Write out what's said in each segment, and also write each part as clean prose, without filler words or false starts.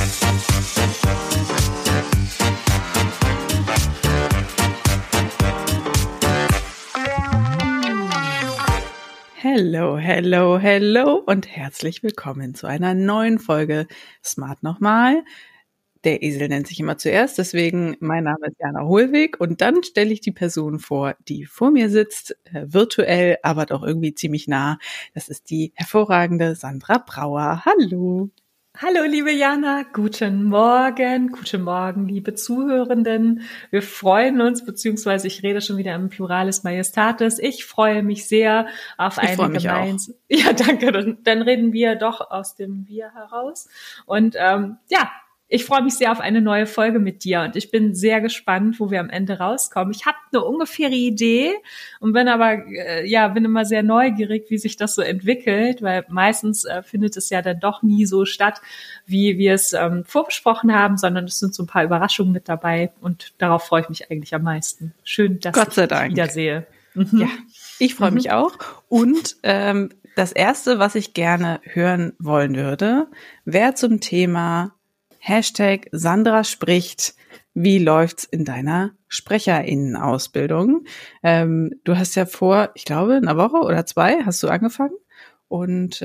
Hello, hello, hello und herzlich willkommen zu einer neuen Folge Smart nochmal. Der Esel nennt sich immer zuerst, deswegen mein Name ist Jana Hohlweg und dann stelle ich die Person vor, die vor mir sitzt, virtuell, aber doch irgendwie ziemlich nah. Das ist die hervorragende Sandra Brauer. Hallo. Hallo, liebe Jana, guten Morgen, liebe Zuhörenden. Wir freuen uns, beziehungsweise ich rede schon wieder im Pluralis Majestatis. Ich freue mich sehr auf eine gemeinsame. Ja, danke. Dann reden wir doch aus dem Wir heraus. Und ich freue mich sehr auf eine neue Folge mit dir und ich bin sehr gespannt, wo wir am Ende rauskommen. Ich habe eine ungefähre Idee und bin immer sehr neugierig, wie sich das so entwickelt, weil meistens findet es ja dann doch nie so statt, wie wir es vorbesprochen haben, sondern es sind so ein paar Überraschungen mit dabei und darauf freue ich mich eigentlich am meisten. Schön, dass Gott sei ich Dank dich wiedersehe. Mhm. Ja, ich freue mich auch und das Erste, was ich gerne hören wollen würde, wäre zum Thema #Sandra spricht, wie läuft's in deiner SprecherInnen-Ausbildung? Du hast ja vor, ich glaube, einer Woche oder 2 hast du angefangen. Und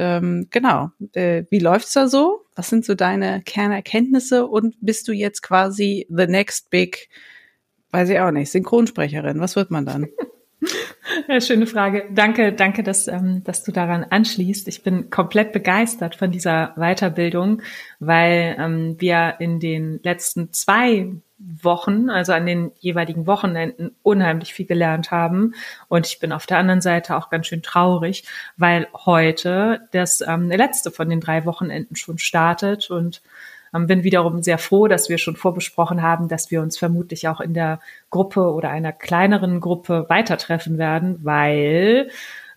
wie läuft's da so? Was sind so deine Kernerkenntnisse? Und bist du jetzt quasi the next big, weiß ich auch nicht, Synchronsprecherin? Was wird man dann? Ja, schöne Frage. Danke, dass du daran anschließt. Ich bin komplett begeistert von dieser Weiterbildung, weil wir in den letzten 2 Wochen, also an den jeweiligen Wochenenden, unheimlich viel gelernt haben. Und ich bin auf der anderen Seite auch ganz schön traurig, weil heute das letzte von den 3 Wochenenden schon startet und bin wiederum sehr froh, dass wir schon vorbesprochen haben, dass wir uns vermutlich auch in der Gruppe oder einer kleineren Gruppe weiter treffen werden, weil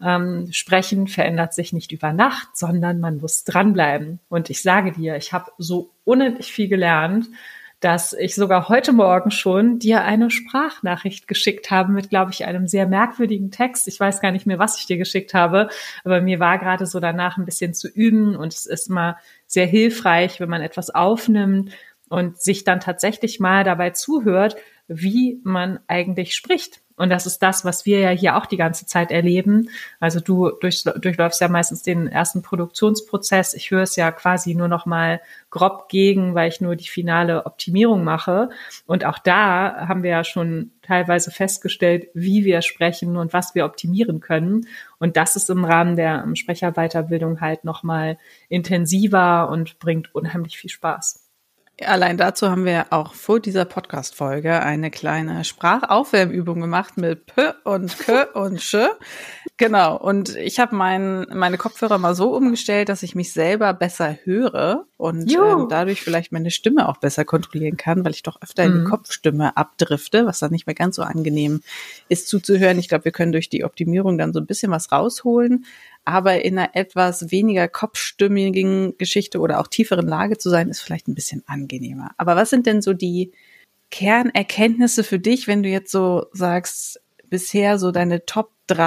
Sprechen verändert sich nicht über Nacht, sondern man muss dranbleiben. Und ich sage dir, ich habe so unendlich viel gelernt, dass ich sogar heute Morgen schon dir eine Sprachnachricht geschickt habe mit, glaube ich, einem sehr merkwürdigen Text. Ich weiß gar nicht mehr, was ich dir geschickt habe, aber mir war gerade so danach ein bisschen zu üben und es ist mal sehr hilfreich, wenn man etwas aufnimmt und sich dann tatsächlich mal dabei zuhört, wie man eigentlich spricht. Und das ist das, was wir ja hier auch die ganze Zeit erleben. Also du durchläufst ja meistens den ersten Produktionsprozess. Ich höre es ja quasi nur noch mal grob gegen, weil ich nur die finale Optimierung mache. Und auch da haben wir ja schon teilweise festgestellt, wie wir sprechen und was wir optimieren können. Und das ist im Rahmen der Sprecherweiterbildung halt noch mal intensiver und bringt unheimlich viel Spaß. Allein dazu haben wir auch vor dieser Podcast-Folge eine kleine Sprachaufwärmübung gemacht mit P und K und Sch. Genau, und ich habe meine Kopfhörer mal so umgestellt, dass ich mich selber besser höre und dadurch vielleicht meine Stimme auch besser kontrollieren kann, weil ich doch öfter in die Kopfstimme abdrifte, was dann nicht mehr ganz so angenehm ist zuzuhören. Ich glaube, wir können durch die Optimierung dann so ein bisschen was rausholen. Aber in einer etwas weniger kopfstimmigen Geschichte oder auch tieferen Lage zu sein, ist vielleicht ein bisschen angenehmer. Aber was sind denn so die Kernerkenntnisse für dich, wenn du jetzt so sagst, bisher so deine Top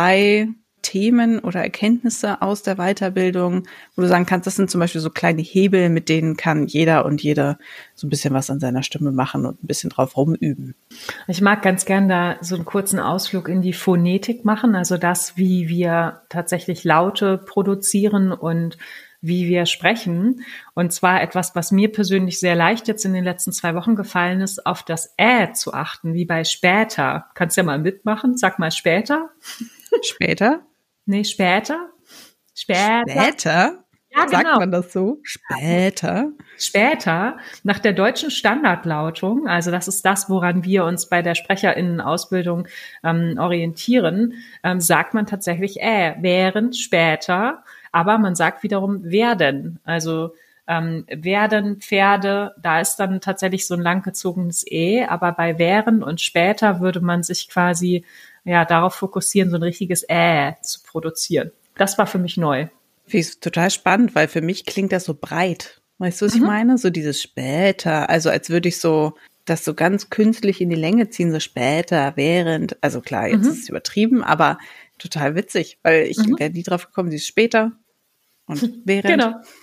3 Themen oder Erkenntnisse aus der Weiterbildung, wo du sagen kannst, das sind zum Beispiel so kleine Hebel, mit denen kann jeder und jede so ein bisschen was an seiner Stimme machen und ein bisschen drauf rumüben. Ich mag ganz gern da so einen kurzen Ausflug in die Phonetik machen, also das, wie wir tatsächlich Laute produzieren und wie wir sprechen. Und zwar etwas, was mir persönlich sehr leicht jetzt in den letzten 2 Wochen gefallen ist, auf das Ä zu achten, wie bei später. Kannst ja mal mitmachen, sag mal später. Später? Nee, später. Später? Ja, genau. Sagt man das so? Später? Später, nach der deutschen Standardlautung, also das ist das, woran wir uns bei der SprecherInnen-Ausbildung orientieren, sagt man tatsächlich während, später, aber man sagt wiederum werden. Also werden, Pferde, da ist dann tatsächlich so ein langgezogenes aber bei während und später würde man sich quasi darauf fokussieren, so ein richtiges zu produzieren. Das war für mich neu. Finde ich total spannend, weil für mich klingt das so breit. Weißt du, was ich meine? So dieses später, also als würde ich so das so ganz künstlich in die Länge ziehen, so später, während, also klar, jetzt ist es übertrieben, aber total witzig, weil ich wäre nie drauf gekommen, sie ist später und während. Genau.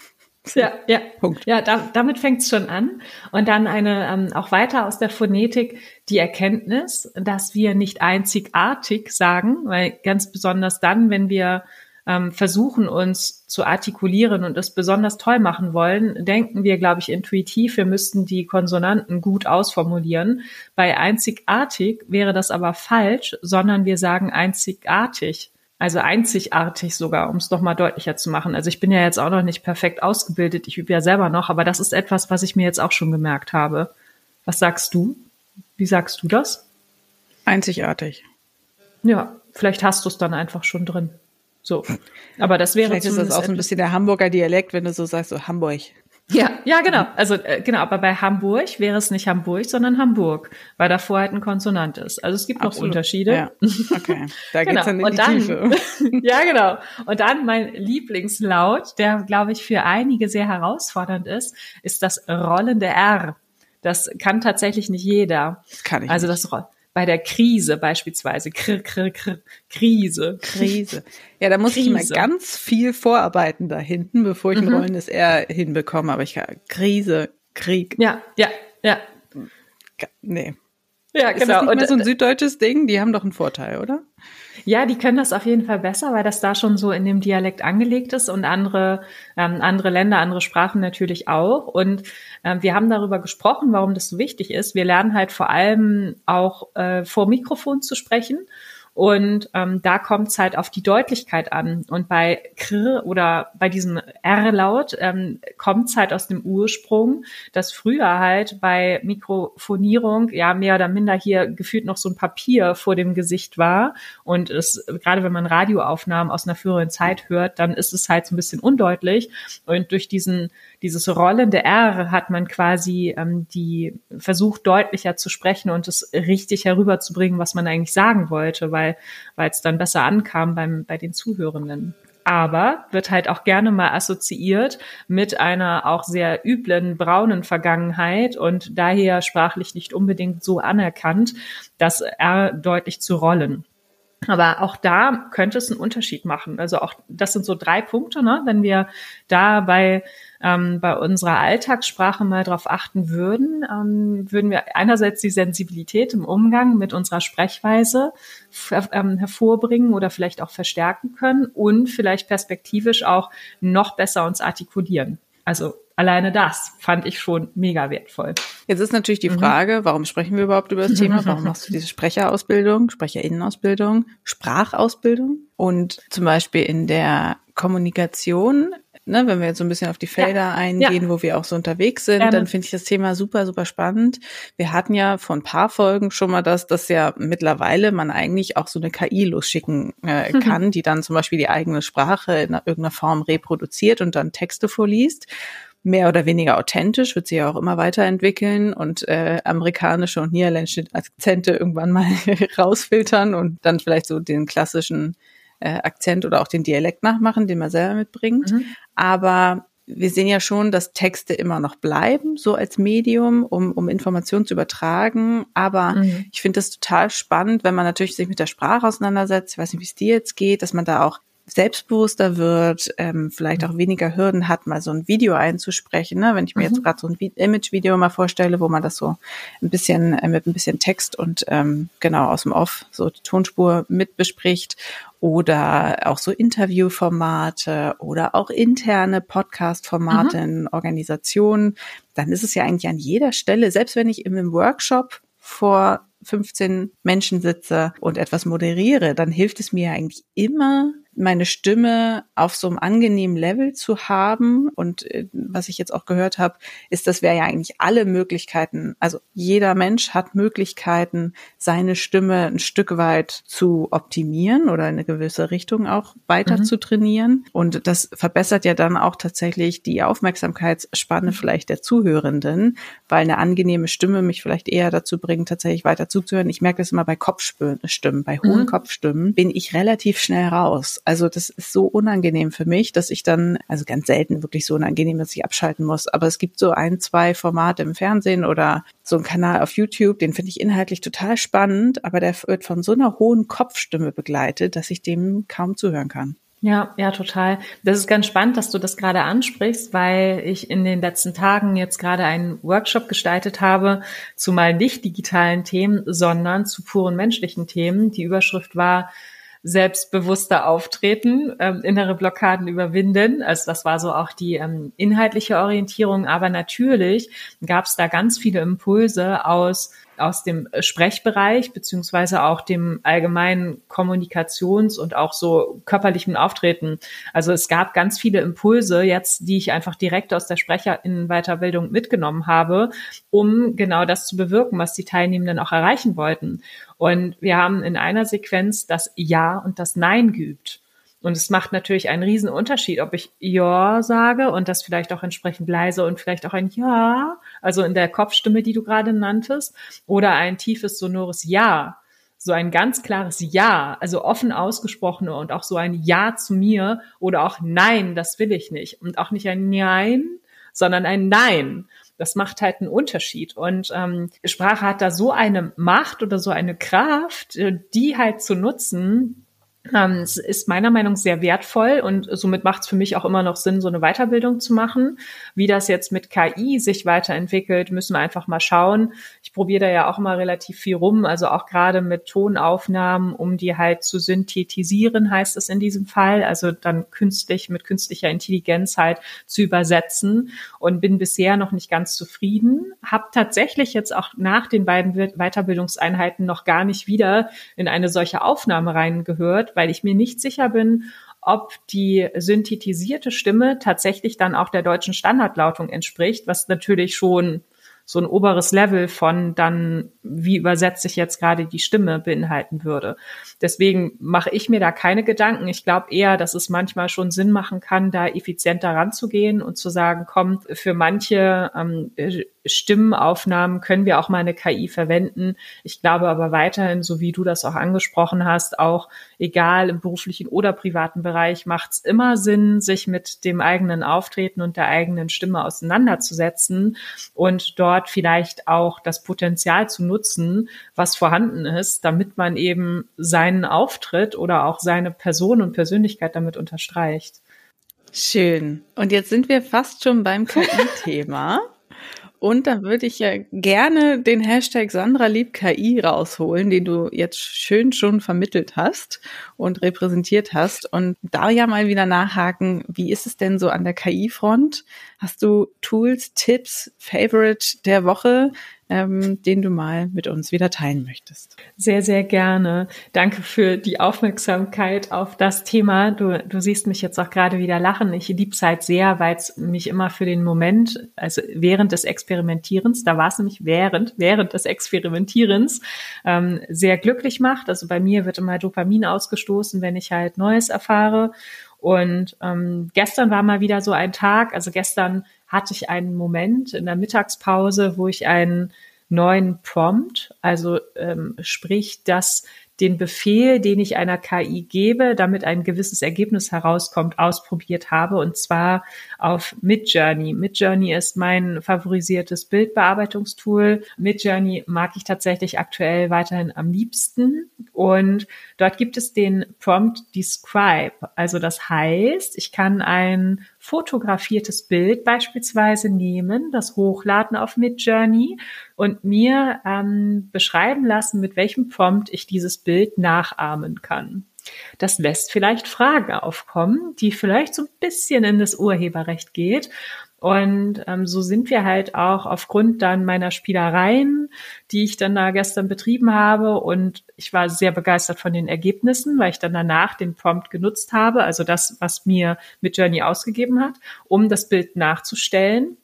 Ja, ja. Punkt. Ja, damit fängt's schon an. Und dann auch weiter aus der Phonetik die Erkenntnis, dass wir nicht einzigartig sagen, weil ganz besonders dann, wenn wir versuchen, uns zu artikulieren und es besonders toll machen wollen, denken wir, glaube ich, intuitiv, wir müssten die Konsonanten gut ausformulieren. Bei einzigartig wäre das aber falsch, sondern wir sagen einzigartig. Also einzigartig sogar, um es doch mal deutlicher zu machen. Also ich bin ja jetzt auch noch nicht perfekt ausgebildet, ich übe ja selber noch, aber das ist etwas, was ich mir jetzt auch schon gemerkt habe. Was sagst du? Wie sagst du das? Einzigartig. Ja, vielleicht hast du es dann einfach schon drin. So, aber das wäre vielleicht ist das auch so ein bisschen der Hamburger Dialekt, wenn du so sagst, so Hamburg. Ja, genau. Also genau, aber bei Hamburg wäre es nicht Hamburg, sondern Hamburg, weil davor halt ein Konsonant ist. Also es gibt noch Unterschiede. Ja. Okay, da geht's dann in die Tiefe. Ja, genau. Und dann mein Lieblingslaut, der, glaube ich, für einige sehr herausfordernd ist das rollende R. Das kann tatsächlich nicht jeder. Das kann ich also nicht. Bei der Krise beispielsweise. Krise. Ja, da muss ich immer ganz viel vorarbeiten da hinten, bevor ich ein rollendes R hinbekomme. Aber ich kann Krise, Krieg. Ja. Nee. Ja, Ist genau. das nicht mehr so ein süddeutsches Ding? Die haben doch einen Vorteil, oder? Ja, die können das auf jeden Fall besser, weil das da schon so in dem Dialekt angelegt ist und andere Länder, andere Sprachen natürlich auch. Und wir haben darüber gesprochen, warum das so wichtig ist. Wir lernen halt vor allem auch vor Mikrofon zu sprechen. Und da kommt es halt auf die Deutlichkeit an. Und bei Kr oder bei diesem R-Laut kommt es halt aus dem Ursprung, dass früher halt bei Mikrofonierung ja mehr oder minder hier gefühlt noch so ein Papier vor dem Gesicht war. Und es, gerade wenn man Radioaufnahmen aus einer früheren Zeit hört, dann ist es halt so ein bisschen undeutlich. Und durch dieses rollende R hat man quasi die versucht, deutlicher zu sprechen und es richtig herüberzubringen, was man eigentlich sagen wollte, weil es dann besser ankam bei den Zuhörenden. Aber wird halt auch gerne mal assoziiert mit einer auch sehr üblen braunen Vergangenheit und daher sprachlich nicht unbedingt so anerkannt, das R deutlich zu rollen. Aber auch da könnte es einen Unterschied machen. Also auch das sind so 3 Punkte, ne? Wenn wir da bei unserer Alltagssprache mal drauf achten würden, würden wir einerseits die Sensibilität im Umgang mit unserer Sprechweise hervorbringen oder vielleicht auch verstärken können und vielleicht perspektivisch auch noch besser uns artikulieren. Also alleine das fand ich schon mega wertvoll. Jetzt ist natürlich die Frage, warum sprechen wir überhaupt über das Thema? Warum machst du diese Sprecherausbildung, Sprecherinnenausbildung, Sprachausbildung? Und zum Beispiel in der Kommunikation, ne, wenn wir jetzt so ein bisschen auf die Felder eingehen, wo wir auch so unterwegs sind, dann finde ich das Thema super, super spannend. Wir hatten ja vor ein paar Folgen schon mal dass ja mittlerweile man eigentlich auch so eine KI losschicken kann, die dann zum Beispiel die eigene Sprache in irgendeiner Form reproduziert und dann Texte vorliest. Mehr oder weniger authentisch, wird sie ja auch immer weiterentwickeln und amerikanische und niederländische Akzente irgendwann mal rausfiltern und dann vielleicht so den klassischen Akzent oder auch den Dialekt nachmachen, den man selber mitbringt. Aber wir sehen ja schon, dass Texte immer noch bleiben, so als Medium, um Informationen zu übertragen. Aber ich finde das total spannend, wenn man natürlich sich mit der Sprache auseinandersetzt. Ich weiß nicht, wie es dir jetzt geht, dass man da auch selbstbewusster wird, vielleicht auch weniger Hürden hat, mal so ein Video einzusprechen. Ne? Wenn ich mir jetzt gerade so ein Image-Video mal vorstelle, wo man das so ein bisschen mit ein bisschen Text und genau aus dem Off so die Tonspur mit bespricht oder auch so Interviewformate oder auch interne Podcast-Formate in Organisationen, dann ist es ja eigentlich an jeder Stelle, selbst wenn ich im Workshop vor 15 Menschen sitze und etwas moderiere, dann hilft es mir eigentlich immer, meine Stimme auf so einem angenehmen Level zu haben. Und was ich jetzt auch gehört habe, ist, dass wir ja eigentlich alle Möglichkeiten, also jeder Mensch hat Möglichkeiten, seine Stimme ein Stück weit zu optimieren oder in eine gewisse Richtung auch weiter zu trainieren. Und das verbessert ja dann auch tatsächlich die Aufmerksamkeitsspanne vielleicht der Zuhörenden, weil eine angenehme Stimme mich vielleicht eher dazu bringt, tatsächlich weiter zuzuhören. Ich merke das immer bei Kopfstimmen, bei hohen Kopfstimmen bin ich relativ schnell raus. Also das ist so unangenehm für mich, dass ich dann, also ganz selten wirklich so unangenehm, dass ich abschalten muss. Aber es gibt so 1, 2 Formate im Fernsehen oder so einen Kanal auf YouTube, den finde ich inhaltlich total spannend, aber der wird von so einer hohen Kopfstimme begleitet, dass ich dem kaum zuhören kann. Ja, ja, total. Das ist ganz spannend, dass du das gerade ansprichst, weil ich in den letzten Tagen jetzt gerade einen Workshop gestaltet habe zu mal nicht digitalen Themen, sondern zu puren menschlichen Themen. Die Überschrift war selbstbewusster auftreten, innere Blockaden überwinden. Also das war so auch die inhaltliche Orientierung. Aber natürlich gab es da ganz viele Impulse aus dem Sprechbereich beziehungsweise auch dem allgemeinen Kommunikations- und auch so körperlichen Auftreten. Also es gab ganz viele Impulse jetzt, die ich einfach direkt aus der SprecherInnen-Weiterbildung mitgenommen habe, um genau das zu bewirken, was die Teilnehmenden auch erreichen wollten. Und wir haben in einer Sequenz das Ja und das Nein geübt. Und es macht natürlich einen riesen Unterschied, ob ich Ja sage und das vielleicht auch entsprechend leise und vielleicht auch ein Ja, also in der Kopfstimme, die du gerade nanntest, oder ein tiefes, sonores Ja. So ein ganz klares Ja, also offen ausgesprochene und auch so ein Ja zu mir oder auch Nein, das will ich nicht. Und auch nicht ein Nein, sondern ein Nein. Das macht halt einen Unterschied. Und Sprache hat da so eine Macht oder so eine Kraft, die halt zu nutzen. Es ist meiner Meinung nach sehr wertvoll und somit macht es für mich auch immer noch Sinn, so eine Weiterbildung zu machen. Wie das jetzt mit KI sich weiterentwickelt, müssen wir einfach mal schauen. Ich probiere da ja auch immer relativ viel rum, also auch gerade mit Tonaufnahmen, um die halt zu synthetisieren, heißt es in diesem Fall, also dann künstlich mit künstlicher Intelligenz halt zu übersetzen und bin bisher noch nicht ganz zufrieden. Habe tatsächlich jetzt auch nach den beiden Weiterbildungseinheiten noch gar nicht wieder in eine solche Aufnahme reingehört, weil ich mir nicht sicher bin, ob die synthetisierte Stimme tatsächlich dann auch der deutschen Standardlautung entspricht, was natürlich schon so ein oberes Level von dann, wie übersetze ich jetzt gerade die Stimme, beinhalten würde. Deswegen mache ich mir da keine Gedanken. Ich glaube eher, dass es manchmal schon Sinn machen kann, da effizienter ranzugehen und zu sagen, komm, für manche Stimmenaufnahmen können wir auch mal eine KI verwenden. Ich glaube aber weiterhin, so wie du das auch angesprochen hast, auch egal im beruflichen oder privaten Bereich, macht es immer Sinn, sich mit dem eigenen Auftreten und der eigenen Stimme auseinanderzusetzen und dort vielleicht auch das Potenzial zu nutzen, was vorhanden ist, damit man eben seinen Auftritt oder auch seine Person und Persönlichkeit damit unterstreicht. Schön. Und jetzt sind wir fast schon beim KI-Thema. Und da würde ich ja gerne den Hashtag Sandra liebt KI rausholen, den du jetzt schön schon vermittelt hast und repräsentiert hast. Und da ja mal wieder nachhaken, wie ist es denn so an der KI-Front? Hast du Tools, Tipps, Favorite der Woche, den du mal mit uns wieder teilen möchtest? Sehr, sehr gerne. Danke für die Aufmerksamkeit auf das Thema. Du siehst mich jetzt auch gerade wieder lachen. Ich liebe es halt sehr, weil es mich immer für den Moment, also während des Experimentierens, da war es nämlich während des Experimentierens, sehr glücklich macht. Also bei mir wird immer Dopamin ausgestoßen, wenn ich halt Neues erfahre. Und gestern war mal wieder so ein Tag, also gestern hatte ich einen Moment in der Mittagspause, wo ich einen neuen Prompt, also sprich, dass den Befehl, den ich einer KI gebe, damit ein gewisses Ergebnis herauskommt, ausprobiert habe, und zwar auf Midjourney. Midjourney ist mein favorisiertes Bildbearbeitungstool. Midjourney mag ich tatsächlich aktuell weiterhin am liebsten, und dort gibt es den Prompt Describe. Also das heißt, ich kann ein fotografiertes Bild beispielsweise nehmen, das hochladen auf Midjourney und mir beschreiben lassen, mit welchem Prompt ich dieses Bild nachahmen kann. Das lässt vielleicht Fragen aufkommen, die vielleicht so ein bisschen in das Urheberrecht geht. Und so sind wir halt auch aufgrund dann meiner Spielereien, die ich dann da gestern betrieben habe. Und ich war sehr begeistert von den Ergebnissen, weil ich dann danach den Prompt genutzt habe, also das, was mir Midjourney ausgegeben hat, um das Bild nachzustellen.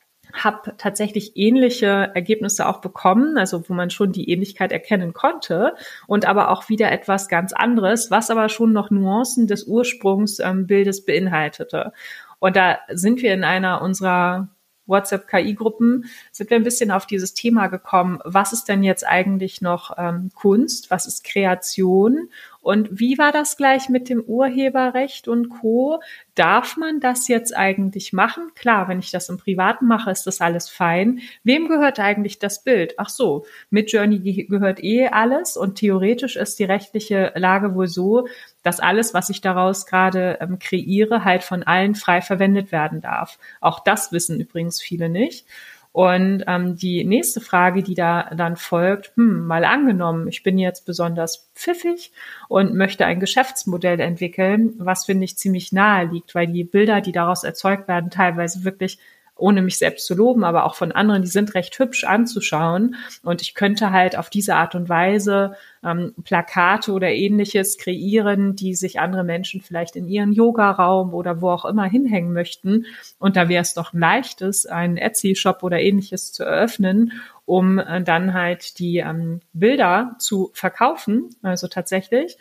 Habe tatsächlich ähnliche Ergebnisse auch bekommen, also wo man schon die Ähnlichkeit erkennen konnte, und aber auch wieder etwas ganz anderes, was aber schon noch Nuancen des Ursprungsbildes beinhaltete. Und da sind wir in einer unserer WhatsApp-KI-Gruppen, sind wir ein bisschen auf dieses Thema gekommen, was ist denn jetzt eigentlich noch Kunst, was ist Kreation Und wie war das gleich mit dem Urheberrecht und Co.? Darf man das jetzt eigentlich machen? Klar, wenn ich das im Privaten mache, ist das alles fein. Wem gehört eigentlich das Bild? Ach so, Midjourney gehört alles und theoretisch ist die rechtliche Lage wohl so, dass alles, was ich daraus gerade kreiere, halt von allen frei verwendet werden darf. Auch das wissen übrigens viele nicht. Und die nächste Frage, die da dann folgt, mal angenommen, ich bin jetzt besonders pfiffig und möchte ein Geschäftsmodell entwickeln, was finde ich ziemlich nahe liegt, weil die Bilder, die daraus erzeugt werden, teilweise wirklich, ohne mich selbst zu loben, aber auch von anderen, die sind recht hübsch anzuschauen. Und ich könnte halt auf diese Art und Weise Plakate oder Ähnliches kreieren, die sich andere Menschen vielleicht in ihren Yogaraum oder wo auch immer hinhängen möchten. Und da wäre es doch ein leichtes, einen Etsy-Shop oder Ähnliches zu eröffnen, um dann halt die Bilder zu verkaufen, also tatsächlich.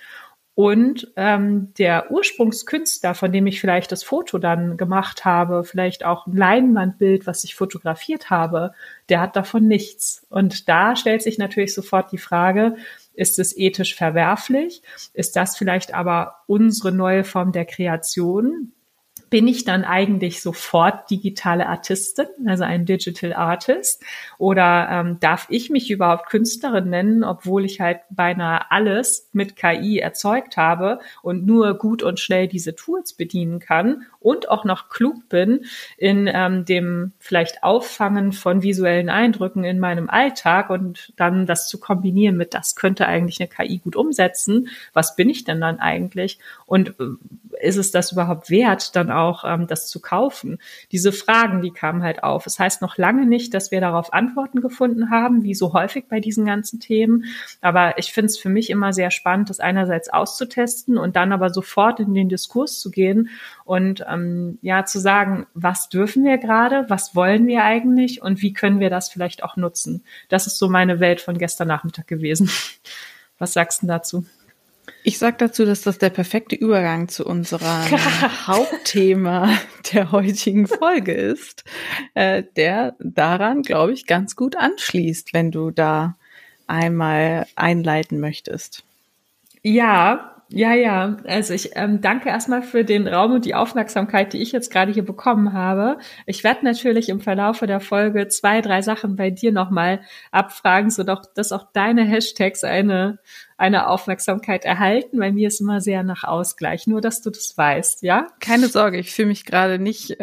Und der Ursprungskünstler, von dem ich vielleicht das Foto dann gemacht habe, vielleicht auch ein Leinwandbild, was ich fotografiert habe, der hat davon nichts. Und da stellt sich natürlich sofort die Frage, ist es ethisch verwerflich? Ist das vielleicht aber unsere neue Form der Kreation? Bin ich dann eigentlich sofort digitale Artistin, also ein Digital Artist? Oder darf ich mich überhaupt Künstlerin nennen, obwohl ich halt beinahe alles mit KI erzeugt habe und nur gut und schnell diese Tools bedienen kann und auch noch klug bin in dem vielleicht Auffangen von visuellen Eindrücken in meinem Alltag und dann das zu kombinieren mit, das könnte eigentlich eine KI gut umsetzen. Was bin ich denn dann eigentlich? Und ist es das überhaupt wert, dann auch das zu kaufen? Diese Fragen, die kamen halt auf. Es heißt noch lange nicht, dass wir darauf Antworten gefunden haben, wie so häufig bei diesen ganzen Themen. Aber ich finde es für mich immer sehr spannend, das einerseits auszutesten und dann aber sofort in den Diskurs zu gehen und zu sagen, was dürfen wir gerade, was wollen wir eigentlich und wie können wir das vielleicht auch nutzen? Das ist so meine Welt von gestern Nachmittag gewesen. Was sagst du dazu? Ich sag dazu, dass das der perfekte Übergang zu unserem Hauptthema der heutigen Folge ist, der daran, glaube ich, ganz gut anschließt, wenn du da einmal einleiten möchtest. Ja. Also ich danke erstmal für den Raum und die Aufmerksamkeit, die ich jetzt gerade hier bekommen habe. Ich werde natürlich im Verlaufe der Folge 2, 3 Sachen bei dir nochmal abfragen, sodass auch deine Hashtags eine Aufmerksamkeit erhalten. Bei mir ist immer sehr nach Ausgleich, nur dass du das weißt, ja? Keine Sorge, ich fühle mich gerade nicht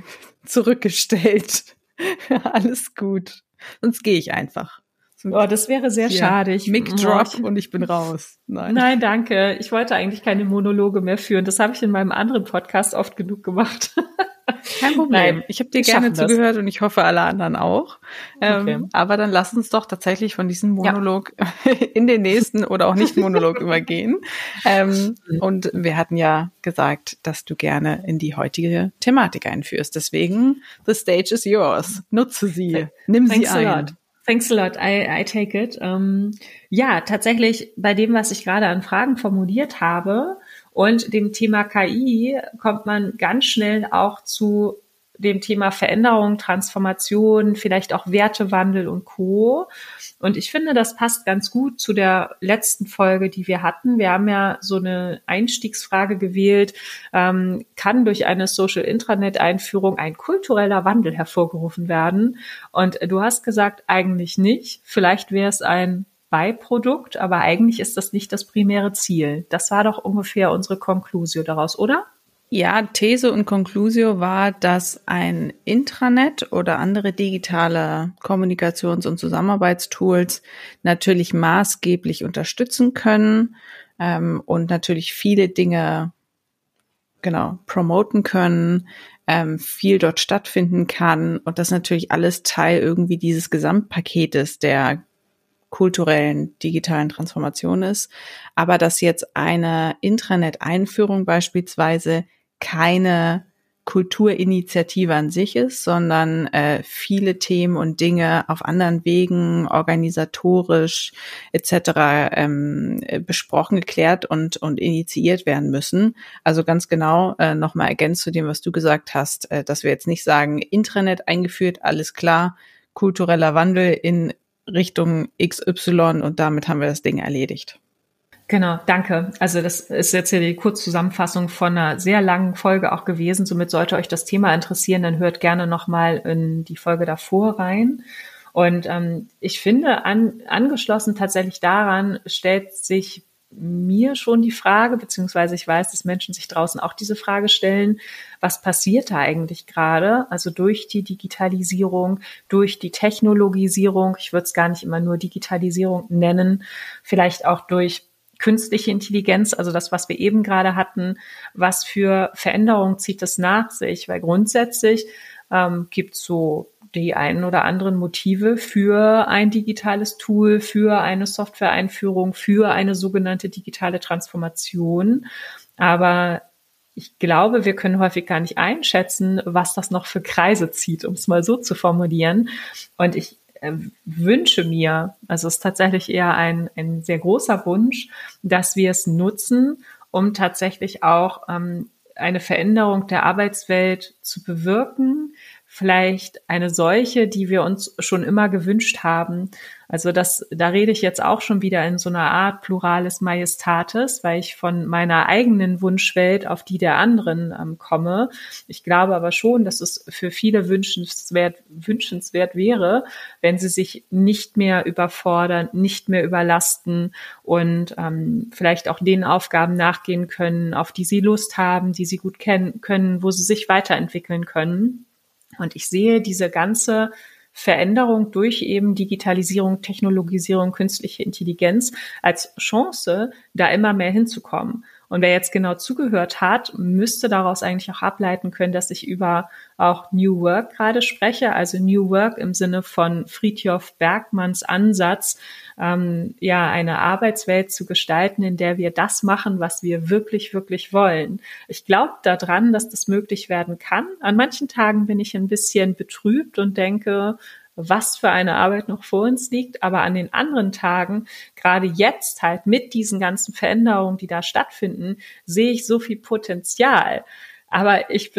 zurückgestellt. Alles gut. Sonst gehe ich einfach. Oh, das wäre sehr schade. Mic drop und ich bin raus. Nein, danke. Ich wollte eigentlich keine Monologe mehr führen. Das habe ich in meinem anderen Podcast oft genug gemacht. Kein Problem. Nein, ich habe dir gerne zugehört und ich hoffe, alle anderen auch. Okay. Aber dann lass uns doch tatsächlich von diesem Monolog in den nächsten oder auch nicht Monolog übergehen. Und wir hatten ja gesagt, dass du gerne in die heutige Thematik einführst. Deswegen, the stage is yours. Nutze sie. Nimm sie ein. Thanks a lot. I take it. Tatsächlich bei dem, was ich gerade an Fragen formuliert habe und dem Thema KI, kommt man ganz schnell auch zu dem Thema Veränderung, Transformation, vielleicht auch Wertewandel und Co. Und ich finde, das passt ganz gut zu der letzten Folge, die wir hatten. Wir haben ja so eine Einstiegsfrage gewählt, kann durch eine Social-Intranet-Einführung ein kultureller Wandel hervorgerufen werden? Und du hast gesagt, eigentlich nicht. Vielleicht wäre es ein Beiprodukt, aber eigentlich ist das nicht das primäre Ziel. Das war doch ungefähr unsere Conclusio daraus, oder? Ja, These und Conclusio war, dass ein Intranet oder andere digitale Kommunikations- und Zusammenarbeitstools natürlich maßgeblich unterstützen können und natürlich viele Dinge promoten können, viel dort stattfinden kann und das natürlich alles Teil irgendwie dieses Gesamtpaketes der kulturellen digitalen Transformation ist, aber dass jetzt eine Intranet-Einführung beispielsweise keine Kulturinitiative an sich ist, sondern viele Themen und Dinge auf anderen Wegen, organisatorisch etc. Besprochen, geklärt und initiiert werden müssen. Also ganz genau nochmal ergänzt zu dem, was du gesagt hast, dass wir jetzt nicht sagen, Intranet eingeführt, alles klar, kultureller Wandel in Richtung XY und damit haben wir das Ding erledigt. Genau, danke. Also das ist jetzt ja die Kurzzusammenfassung von einer sehr langen Folge auch gewesen. Somit sollte euch das Thema interessieren, dann hört gerne nochmal in die Folge davor rein. Und ich finde, angeschlossen tatsächlich daran stellt sich mir schon die Frage, beziehungsweise ich weiß, dass Menschen sich draußen auch diese Frage stellen, was passiert da eigentlich gerade? Also durch die Digitalisierung, durch die Technologisierung, ich würde es gar nicht immer nur Digitalisierung nennen, vielleicht auch durch künstliche Intelligenz, also das, was wir eben gerade hatten, was für Veränderungen zieht es nach sich? Weil grundsätzlich gibt es so die einen oder anderen Motive für ein digitales Tool, für eine Software-Einführung, für eine sogenannte digitale Transformation. Aber ich glaube, wir können häufig gar nicht einschätzen, was das noch für Kreise zieht, um es mal so zu formulieren. Und ich wünsche mir, also es ist tatsächlich eher ein sehr großer Wunsch, dass wir es nutzen, um tatsächlich auch eine Veränderung der Arbeitswelt zu bewirken, vielleicht eine solche, die wir uns schon immer gewünscht haben. Also da rede ich jetzt auch schon wieder in so einer Art Pluralis Majestatis, weil ich von meiner eigenen Wunschwelt auf die der anderen komme. Ich glaube aber schon, dass es für viele wünschenswert wäre, wenn sie sich nicht mehr überfordern, nicht mehr überlasten und vielleicht auch den Aufgaben nachgehen können, auf die sie Lust haben, die sie gut kennen können, wo sie sich weiterentwickeln können. Und ich sehe diese ganze Veränderung durch eben Digitalisierung, Technologisierung, künstliche Intelligenz als Chance, da immer mehr hinzukommen. Und wer jetzt genau zugehört hat, müsste daraus eigentlich auch ableiten können, dass ich über auch New Work gerade spreche, also New Work im Sinne von Frithjof Bergmanns Ansatz, eine Arbeitswelt zu gestalten, in der wir das machen, was wir wirklich, wirklich wollen. Ich glaube daran, dass das möglich werden kann. An manchen Tagen bin ich ein bisschen betrübt und denke, was für eine Arbeit noch vor uns liegt. Aber an den anderen Tagen, gerade jetzt halt mit diesen ganzen Veränderungen, die da stattfinden, sehe ich so viel Potenzial. Aber ich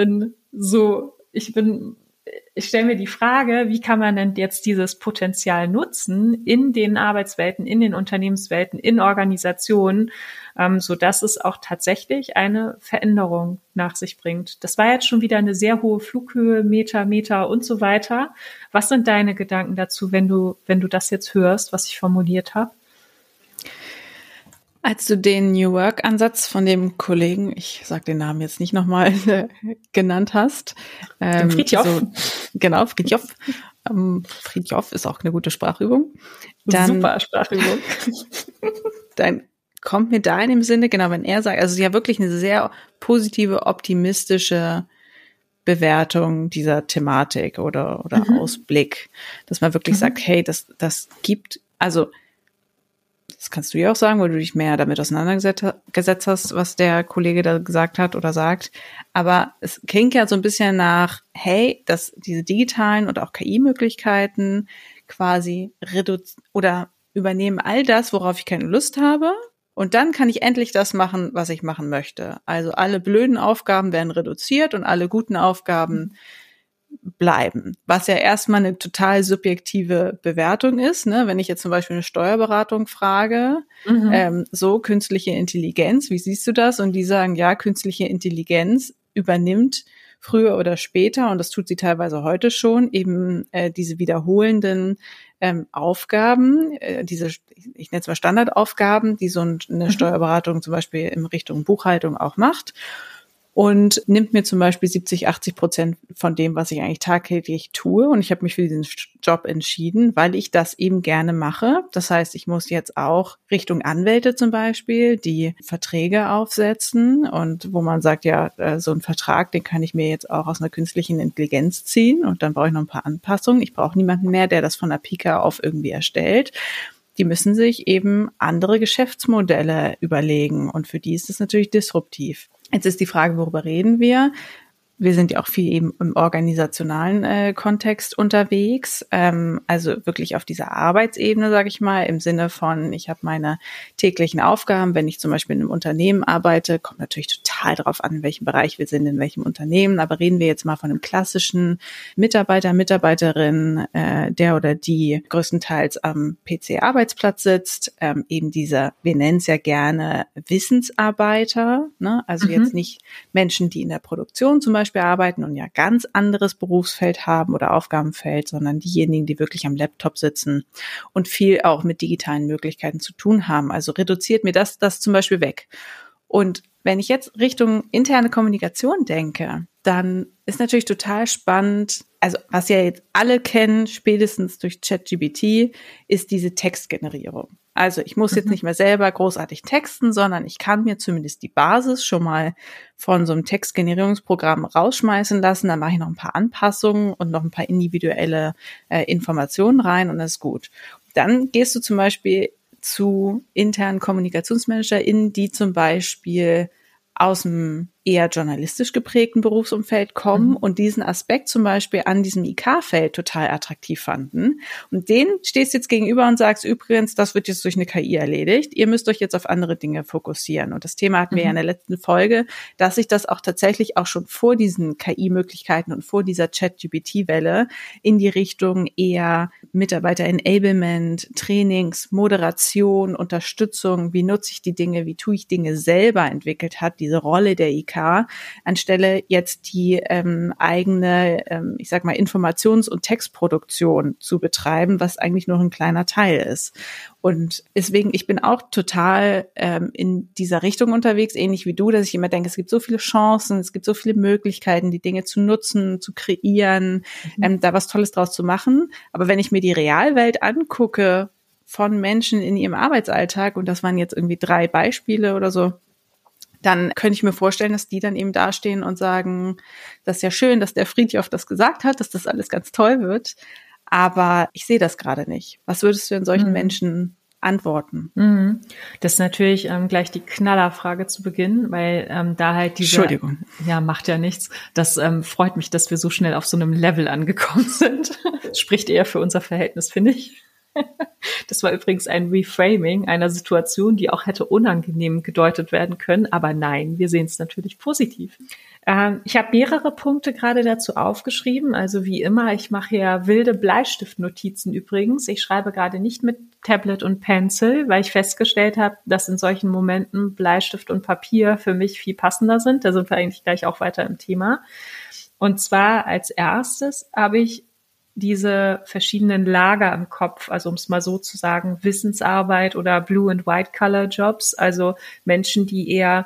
stelle mir die Frage, wie kann man denn jetzt dieses Potenzial nutzen in den Arbeitswelten, in den Unternehmenswelten, in Organisationen, so dass es auch tatsächlich eine Veränderung nach sich bringt. Das war jetzt schon wieder eine sehr hohe Flughöhe, Meter und so weiter. Was sind deine Gedanken dazu, wenn du das jetzt hörst, was ich formuliert habe? Als du den New Work-Ansatz von dem Kollegen, ich sag den Namen jetzt nicht nochmal, genannt hast. Frithjof. Genau, Frithjof. Frithjof ist auch eine gute Sprachübung. Super Sprachübung. Dann kommt mir da in dem Sinne, genau, wenn er sagt, also ja wirklich eine sehr positive, optimistische Bewertung dieser Thematik oder Ausblick, dass man wirklich sagt, hey, das gibt, also das kannst du ja auch sagen, weil du dich mehr damit auseinandergesetzt hast, was der Kollege da gesagt hat oder sagt. Aber es klingt ja so ein bisschen nach, hey, dass diese digitalen und auch KI-Möglichkeiten quasi oder übernehmen all das, worauf ich keine Lust habe. Und dann kann ich endlich das machen, was ich machen möchte. Also alle blöden Aufgaben werden reduziert und alle guten Aufgaben bleiben, was ja erstmal eine total subjektive Bewertung ist, ne? Wenn ich jetzt zum Beispiel eine Steuerberatung frage, so künstliche Intelligenz, wie siehst du das? Und die sagen, ja, künstliche Intelligenz übernimmt früher oder später, und das tut sie teilweise heute schon, eben diese wiederholenden Aufgaben, ich nenne es mal Standardaufgaben, die so eine Steuerberatung zum Beispiel in Richtung Buchhaltung auch macht. Und nimmt mir zum Beispiel 70-80% von dem, was ich eigentlich tagtäglich tue. Und ich habe mich für diesen Job entschieden, weil ich das eben gerne mache. Das heißt, ich muss jetzt auch Richtung Anwälte zum Beispiel die Verträge aufsetzen. Und wo man sagt, ja, so ein Vertrag, den kann ich mir jetzt auch aus einer künstlichen Intelligenz ziehen. Und dann brauche ich noch ein paar Anpassungen. Ich brauche niemanden mehr, der das von der Pika auf irgendwie erstellt. Die müssen sich eben andere Geschäftsmodelle überlegen. Und für die ist es natürlich disruptiv. Jetzt ist die Frage, worüber reden wir? wir sind ja auch viel eben im organisationalen Kontext unterwegs, also wirklich auf dieser Arbeitsebene, sage ich mal, im Sinne von, ich habe meine täglichen Aufgaben. Wenn ich zum Beispiel in einem Unternehmen arbeite, kommt natürlich total darauf an, in welchem Bereich wir sind, in welchem Unternehmen, aber reden wir jetzt mal von einem klassischen Mitarbeiter, Mitarbeiterin, der oder die größtenteils am PC-Arbeitsplatz sitzt, eben dieser, wir nennen es ja gerne Wissensarbeiter, ne? Also jetzt nicht Menschen, die in der Produktion zum Beispiel arbeiten und ja ganz anderes Berufsfeld haben oder Aufgabenfeld, sondern diejenigen, die wirklich am Laptop sitzen und viel auch mit digitalen Möglichkeiten zu tun haben. Also reduziert mir das zum Beispiel weg. Und wenn ich jetzt Richtung interne Kommunikation denke, dann ist natürlich total spannend, also was ja jetzt alle kennen, spätestens durch ChatGPT, ist diese Textgenerierung. Also ich muss jetzt nicht mehr selber großartig texten, sondern ich kann mir zumindest die Basis schon mal von so einem Textgenerierungsprogramm rausschmeißen lassen. Dann mache ich noch ein paar Anpassungen und noch ein paar individuelle Informationen rein und das ist gut. Dann gehst du zum Beispiel zu internen KommunikationsmanagerInnen, die zum Beispiel aus dem eher journalistisch geprägten Berufsumfeld kommen und diesen Aspekt zum Beispiel an diesem IK-Feld total attraktiv fanden. Und denen stehst du jetzt gegenüber und sagst, übrigens, das wird jetzt durch eine KI erledigt. Ihr müsst euch jetzt auf andere Dinge fokussieren. Und das Thema hatten wir ja in der letzten Folge, dass sich das auch tatsächlich auch schon vor diesen KI-Möglichkeiten und vor dieser Chat-GPT-Welle in die Richtung eher Mitarbeiter-Enablement, Trainings, Moderation, Unterstützung, wie nutze ich die Dinge, wie tue ich Dinge selber entwickelt hat, diese Rolle der IK, anstelle jetzt die eigene, ich sag mal, Informations- und Textproduktion zu betreiben, was eigentlich nur ein kleiner Teil ist. Und deswegen, ich bin auch total in dieser Richtung unterwegs, ähnlich wie du, dass ich immer denke, es gibt so viele Chancen, es gibt so viele Möglichkeiten, die Dinge zu nutzen, zu kreieren, da was Tolles draus zu machen. Aber wenn ich mir die Realwelt angucke von Menschen in ihrem Arbeitsalltag, und das waren jetzt irgendwie 3 Beispiele oder so, dann könnte ich mir vorstellen, dass die dann eben dastehen und sagen, das ist ja schön, dass der Frithjof das gesagt hat, dass das alles ganz toll wird, aber ich sehe das gerade nicht. Was würdest du in solchen Menschen antworten? Das ist natürlich gleich die Knallerfrage zu Beginn, weil da halt diese... Entschuldigung. Ja, macht ja nichts. Das freut mich, dass wir so schnell auf so einem Level angekommen sind. Das spricht eher für unser Verhältnis, finde ich. Das war übrigens ein Reframing einer Situation, die auch hätte unangenehm gedeutet werden können. Aber nein, wir sehen es natürlich positiv. Ich habe mehrere Punkte gerade dazu aufgeschrieben. Also wie immer, ich mache ja wilde Bleistiftnotizen übrigens. Ich schreibe gerade nicht mit Tablet und Pencil, weil ich festgestellt habe, dass in solchen Momenten Bleistift und Papier für mich viel passender sind. Da sind wir eigentlich gleich auch weiter im Thema. Und zwar als erstes habe ich diese verschiedenen Lager im Kopf, also um es mal so zu sagen, Wissensarbeit oder Blue- and White-Color-Jobs, also Menschen, die eher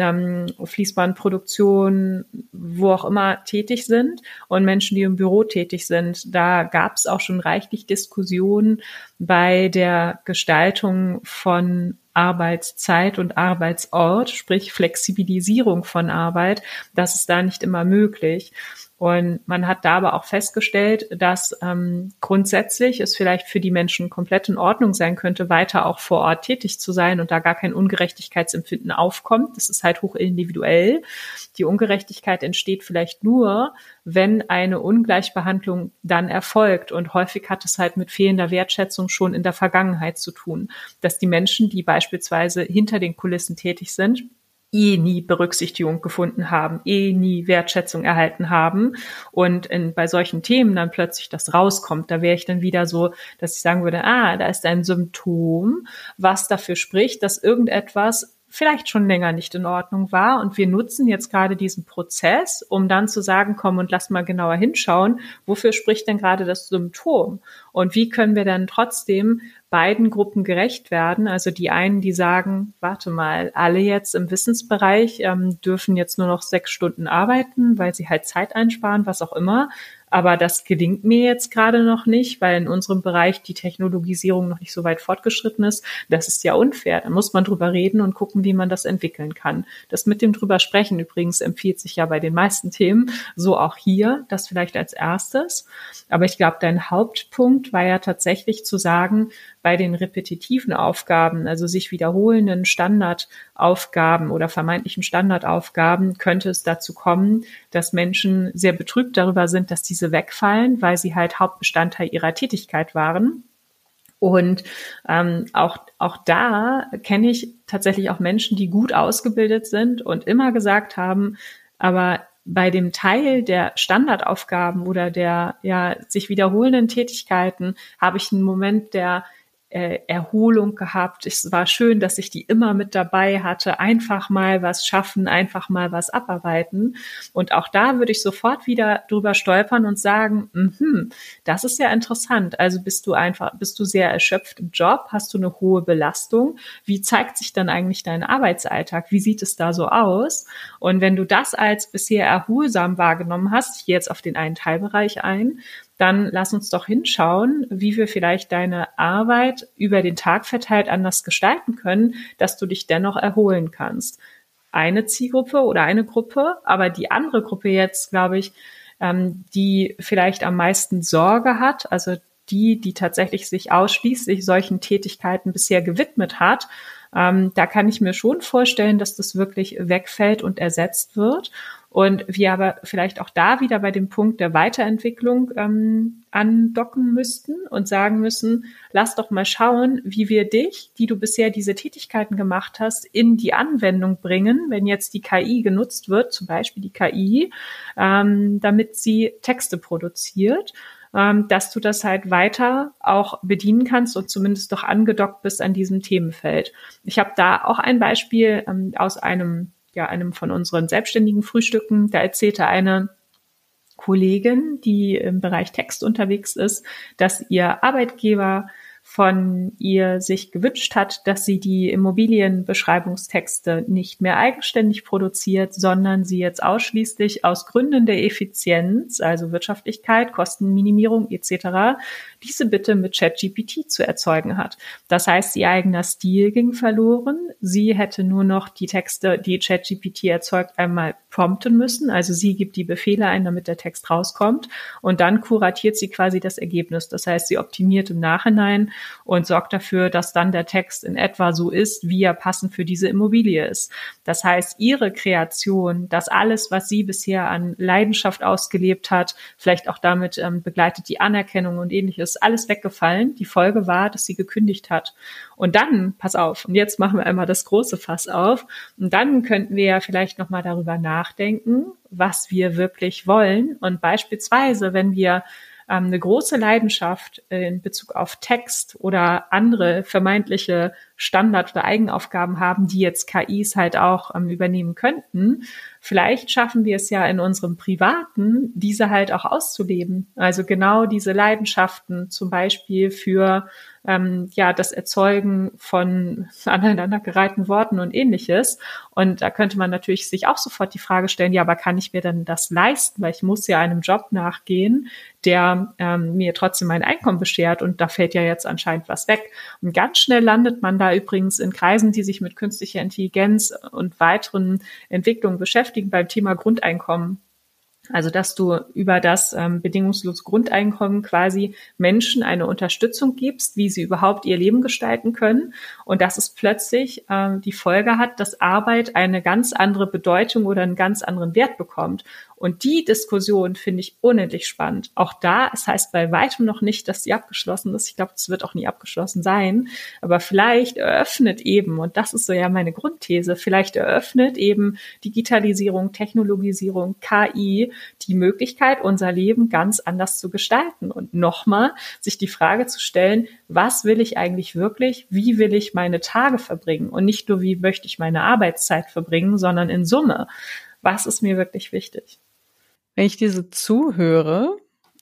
Fließbandproduktion, wo auch immer tätig sind und Menschen, die im Büro tätig sind. Da gab es auch schon reichlich Diskussionen bei der Gestaltung von Arbeitszeit und Arbeitsort, sprich Flexibilisierung von Arbeit. Das ist da nicht immer möglich. Und man hat da aber auch festgestellt, dass grundsätzlich es vielleicht für die Menschen komplett in Ordnung sein könnte, weiter auch vor Ort tätig zu sein und da gar kein Ungerechtigkeitsempfinden aufkommt. Das ist halt hoch individuell. Die Ungerechtigkeit entsteht vielleicht nur, wenn eine Ungleichbehandlung dann erfolgt. Und häufig hat es halt mit fehlender Wertschätzung schon in der Vergangenheit zu tun, dass die Menschen, die beispielsweise hinter den Kulissen tätig sind, nie Berücksichtigung gefunden haben, nie Wertschätzung erhalten haben und bei solchen Themen dann plötzlich das rauskommt, da wäre ich dann wieder so, dass ich sagen würde, da ist ein Symptom, was dafür spricht, dass irgendetwas vielleicht schon länger nicht in Ordnung war und wir nutzen jetzt gerade diesen Prozess, um dann zu sagen, komm und lass mal genauer hinschauen, wofür spricht denn gerade das Symptom und wie können wir dann trotzdem beiden Gruppen gerecht werden. Also die einen, die sagen, warte mal, alle jetzt im Wissensbereich dürfen jetzt nur noch 6 Stunden arbeiten, weil sie halt Zeit einsparen, was auch immer. Aber das gelingt mir jetzt gerade noch nicht, weil in unserem Bereich die Technologisierung noch nicht so weit fortgeschritten ist. Das ist ja unfair. Da muss man drüber reden und gucken, wie man das entwickeln kann. Das mit dem drüber sprechen übrigens empfiehlt sich ja bei den meisten Themen. So auch hier, das vielleicht als erstes. Aber ich glaube, dein Hauptpunkt war ja tatsächlich zu sagen, bei den repetitiven Aufgaben, also sich wiederholenden Standardaufgaben oder vermeintlichen Standardaufgaben, könnte es dazu kommen, dass Menschen sehr betrübt darüber sind, dass diese wegfallen, weil sie halt Hauptbestandteil ihrer Tätigkeit waren. Und auch da kenne ich tatsächlich auch Menschen, die gut ausgebildet sind und immer gesagt haben, aber bei dem Teil der Standardaufgaben oder der sich wiederholenden Tätigkeiten habe ich einen Moment der Erholung gehabt. Es war schön, dass ich die immer mit dabei hatte. Einfach mal was schaffen, einfach mal was abarbeiten. Und auch da würde ich sofort wieder drüber stolpern und sagen, das ist ja interessant. Also bist du sehr erschöpft im Job? Hast du eine hohe Belastung? Wie zeigt sich dann eigentlich dein Arbeitsalltag? Wie sieht es da so aus? Und wenn du das als bisher erholsam wahrgenommen hast, ich gehe jetzt auf den einen Teilbereich ein, dann lass uns doch hinschauen, wie wir vielleicht deine Arbeit über den Tag verteilt anders gestalten können, dass du dich dennoch erholen kannst. Eine Zielgruppe oder eine Gruppe, aber die andere Gruppe jetzt, glaube ich, die vielleicht am meisten Sorge hat, also die tatsächlich sich ausschließlich solchen Tätigkeiten bisher gewidmet hat, da kann ich mir schon vorstellen, dass das wirklich wegfällt und ersetzt wird. Und wir aber vielleicht auch da wieder bei dem Punkt der Weiterentwicklung andocken müssten und sagen müssen, lass doch mal schauen, wie wir dich, die du bisher diese Tätigkeiten gemacht hast, in die Anwendung bringen, wenn jetzt die KI genutzt wird, zum Beispiel die KI, damit sie Texte produziert, dass du das halt weiter auch bedienen kannst und zumindest doch angedockt bist an diesem Themenfeld. Ich habe da auch ein Beispiel aus einem von unseren selbstständigen Frühstücken. Da erzählte eine Kollegin, die im Bereich Text unterwegs ist, dass ihr Arbeitgeber von ihr sich gewünscht hat, dass sie die Immobilienbeschreibungstexte nicht mehr eigenständig produziert, sondern sie jetzt ausschließlich aus Gründen der Effizienz, also Wirtschaftlichkeit, Kostenminimierung etc., diese bitte mit ChatGPT zu erzeugen hat. Das heißt, ihr eigener Stil ging verloren. Sie hätte nur noch die Texte, die ChatGPT erzeugt, einmal prompten müssen. Also sie gibt die Befehle ein, damit der Text rauskommt. Und dann kuratiert sie quasi das Ergebnis. Das heißt, sie optimiert im Nachhinein und sorgt dafür, dass dann der Text in etwa so ist, wie er passend für diese Immobilie ist. Das heißt, ihre Kreation, das alles, was sie bisher an Leidenschaft ausgelebt hat, vielleicht auch damit begleitet die Anerkennung und ähnliches, alles weggefallen. Die Folge war, dass sie gekündigt hat. Und dann, pass auf, und jetzt machen wir einmal das große Fass auf, und dann könnten wir ja vielleicht nochmal darüber nachdenken, was wir wirklich wollen. Und beispielsweise, wenn wir eine große Leidenschaft in Bezug auf Text oder andere vermeintliche Standard- oder Eigenaufgaben haben, die jetzt KIs halt auch übernehmen könnten, vielleicht schaffen wir es ja in unserem Privaten, diese halt auch auszuleben. Also genau diese Leidenschaften zum Beispiel für das Erzeugen von aneinandergereihten Worten und ähnliches. Und da könnte man natürlich sich auch sofort die Frage stellen, ja, aber kann ich mir denn das leisten? Weil ich muss ja einem Job nachgehen, der mir trotzdem mein Einkommen beschert, und da fällt ja jetzt anscheinend was weg. Und ganz schnell landet man da übrigens in Kreisen, die sich mit künstlicher Intelligenz und weiteren Entwicklungen beschäftigen beim Thema Grundeinkommen. Also, dass du über das bedingungslose Grundeinkommen quasi Menschen eine Unterstützung gibst, wie sie überhaupt ihr Leben gestalten können, und dass es plötzlich die Folge hat, dass Arbeit eine ganz andere Bedeutung oder einen ganz anderen Wert bekommt. Und die Diskussion finde ich unendlich spannend. Auch da, es heißt bei weitem noch nicht, dass sie abgeschlossen ist. Ich glaube, es wird auch nie abgeschlossen sein. Aber vielleicht eröffnet eben, und das ist so ja meine Grundthese, vielleicht eröffnet eben Digitalisierung, Technologisierung, KI die Möglichkeit, unser Leben ganz anders zu gestalten. Und nochmal, sich die Frage zu stellen, was will ich eigentlich wirklich? Wie will ich meine Tage verbringen? Und nicht nur, wie möchte ich meine Arbeitszeit verbringen, sondern in Summe. Was ist mir wirklich wichtig? Wenn ich diese zuhöre,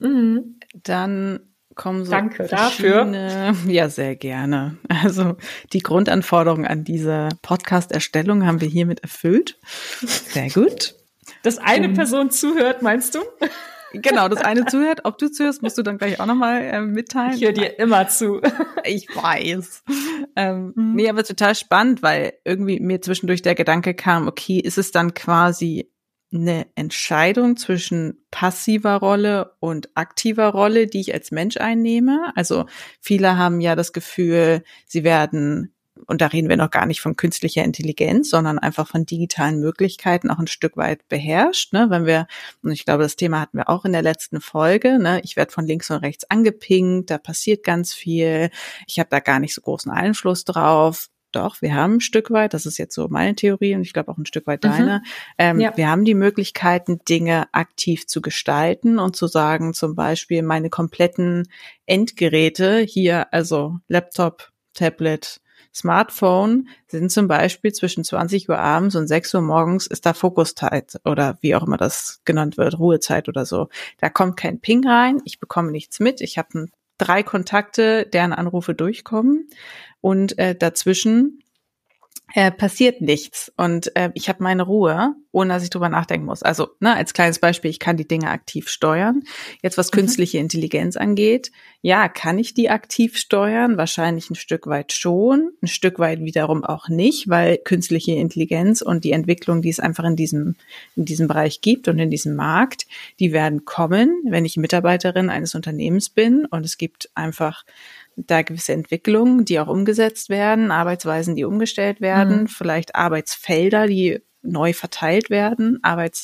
dann kommen so Danke dafür. Ja, sehr gerne. Also die Grundanforderungen an diese Podcast-Erstellung haben wir hiermit erfüllt. Sehr gut. Dass eine Person zuhört, meinst du? Genau, das eine zuhört. Ob du zuhörst, musst du dann gleich auch nochmal mitteilen. Ich höre dir immer zu. Ich weiß. Nee, aber total spannend, weil irgendwie mir zwischendurch der Gedanke kam, okay, ist es dann quasi eine Entscheidung zwischen passiver Rolle und aktiver Rolle, die ich als Mensch einnehme. Also viele haben ja das Gefühl, sie werden, und da reden wir noch gar nicht von künstlicher Intelligenz, sondern einfach von digitalen Möglichkeiten auch ein Stück weit beherrscht. Ne? Wenn wir, und ich glaube, das Thema hatten wir auch in der letzten Folge, ne? Ich werde von links und rechts angepinkt, da passiert ganz viel, ich habe da gar nicht so großen Einfluss drauf. Doch, wir haben ein Stück weit, das ist jetzt so meine Theorie und ich glaube auch ein Stück weit deine, Ja. wir haben die Möglichkeiten, Dinge aktiv zu gestalten und zu sagen, zum Beispiel meine kompletten Endgeräte hier, also Laptop, Tablet, Smartphone, sind zum Beispiel zwischen 20 Uhr abends und 6 Uhr morgens ist da Fokuszeit oder wie auch immer das genannt wird, Ruhezeit oder so. Da kommt kein Ping rein, ich bekomme nichts mit, ich habe 3 Kontakte, deren Anrufe durchkommen und dazwischen passiert nichts und ich habe meine Ruhe, ohne dass ich drüber nachdenken muss. Also als kleines Beispiel, ich kann die Dinge aktiv steuern. Jetzt was künstliche Intelligenz angeht, ja, kann ich die aktiv steuern? Wahrscheinlich ein Stück weit schon, ein Stück weit wiederum auch nicht, weil künstliche Intelligenz und die Entwicklung, die es einfach in diesem Bereich gibt und in diesem Markt, die werden kommen, wenn ich Mitarbeiterin eines Unternehmens bin und es gibt einfach da gewisse Entwicklungen, die auch umgesetzt werden, Arbeitsweisen, die umgestellt werden, vielleicht Arbeitsfelder, die neu verteilt werden,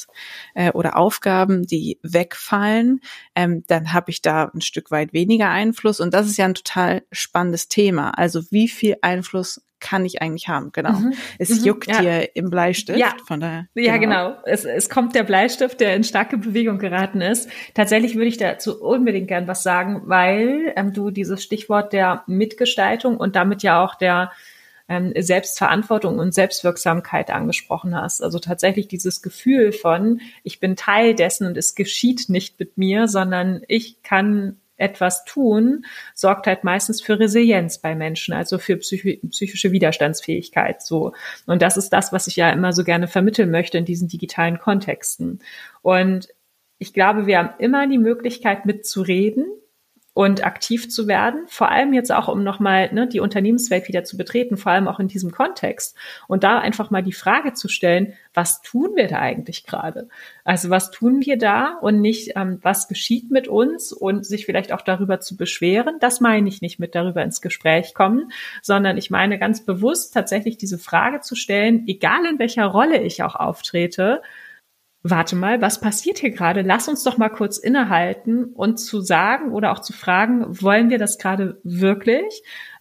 oder Aufgaben, die wegfallen, dann habe ich da ein Stück weit weniger Einfluss. Und das ist ja ein total spannendes Thema. Also wie viel Einfluss kann ich eigentlich haben? Genau. Es juckt hier im Bleistift. Ja, von der, ja, genau. Es kommt der Bleistift, der in starke Bewegung geraten ist. Tatsächlich würde ich dazu unbedingt gern was sagen, weil du dieses Stichwort der Mitgestaltung und damit ja auch der Selbstverantwortung und Selbstwirksamkeit angesprochen hast. Also tatsächlich dieses Gefühl von, ich bin Teil dessen und es geschieht nicht mit mir, sondern ich kann etwas tun, sorgt halt meistens für Resilienz bei Menschen, also für psychische Widerstandsfähigkeit, so. Und das ist das, was ich ja immer so gerne vermitteln möchte in diesen digitalen Kontexten. Und ich glaube, wir haben immer die Möglichkeit mitzureden und aktiv zu werden, vor allem jetzt auch, um nochmal die Unternehmenswelt wieder zu betreten, vor allem auch in diesem Kontext und da einfach mal die Frage zu stellen, was tun wir da eigentlich gerade? Also was tun wir da und nicht, was geschieht mit uns und sich vielleicht auch darüber zu beschweren, das meine ich nicht mit darüber ins Gespräch kommen, sondern ich meine ganz bewusst tatsächlich diese Frage zu stellen, egal in welcher Rolle ich auch auftrete, warte mal, was passiert hier gerade? Lass uns doch mal kurz innehalten und zu sagen oder auch zu fragen, wollen wir das gerade wirklich?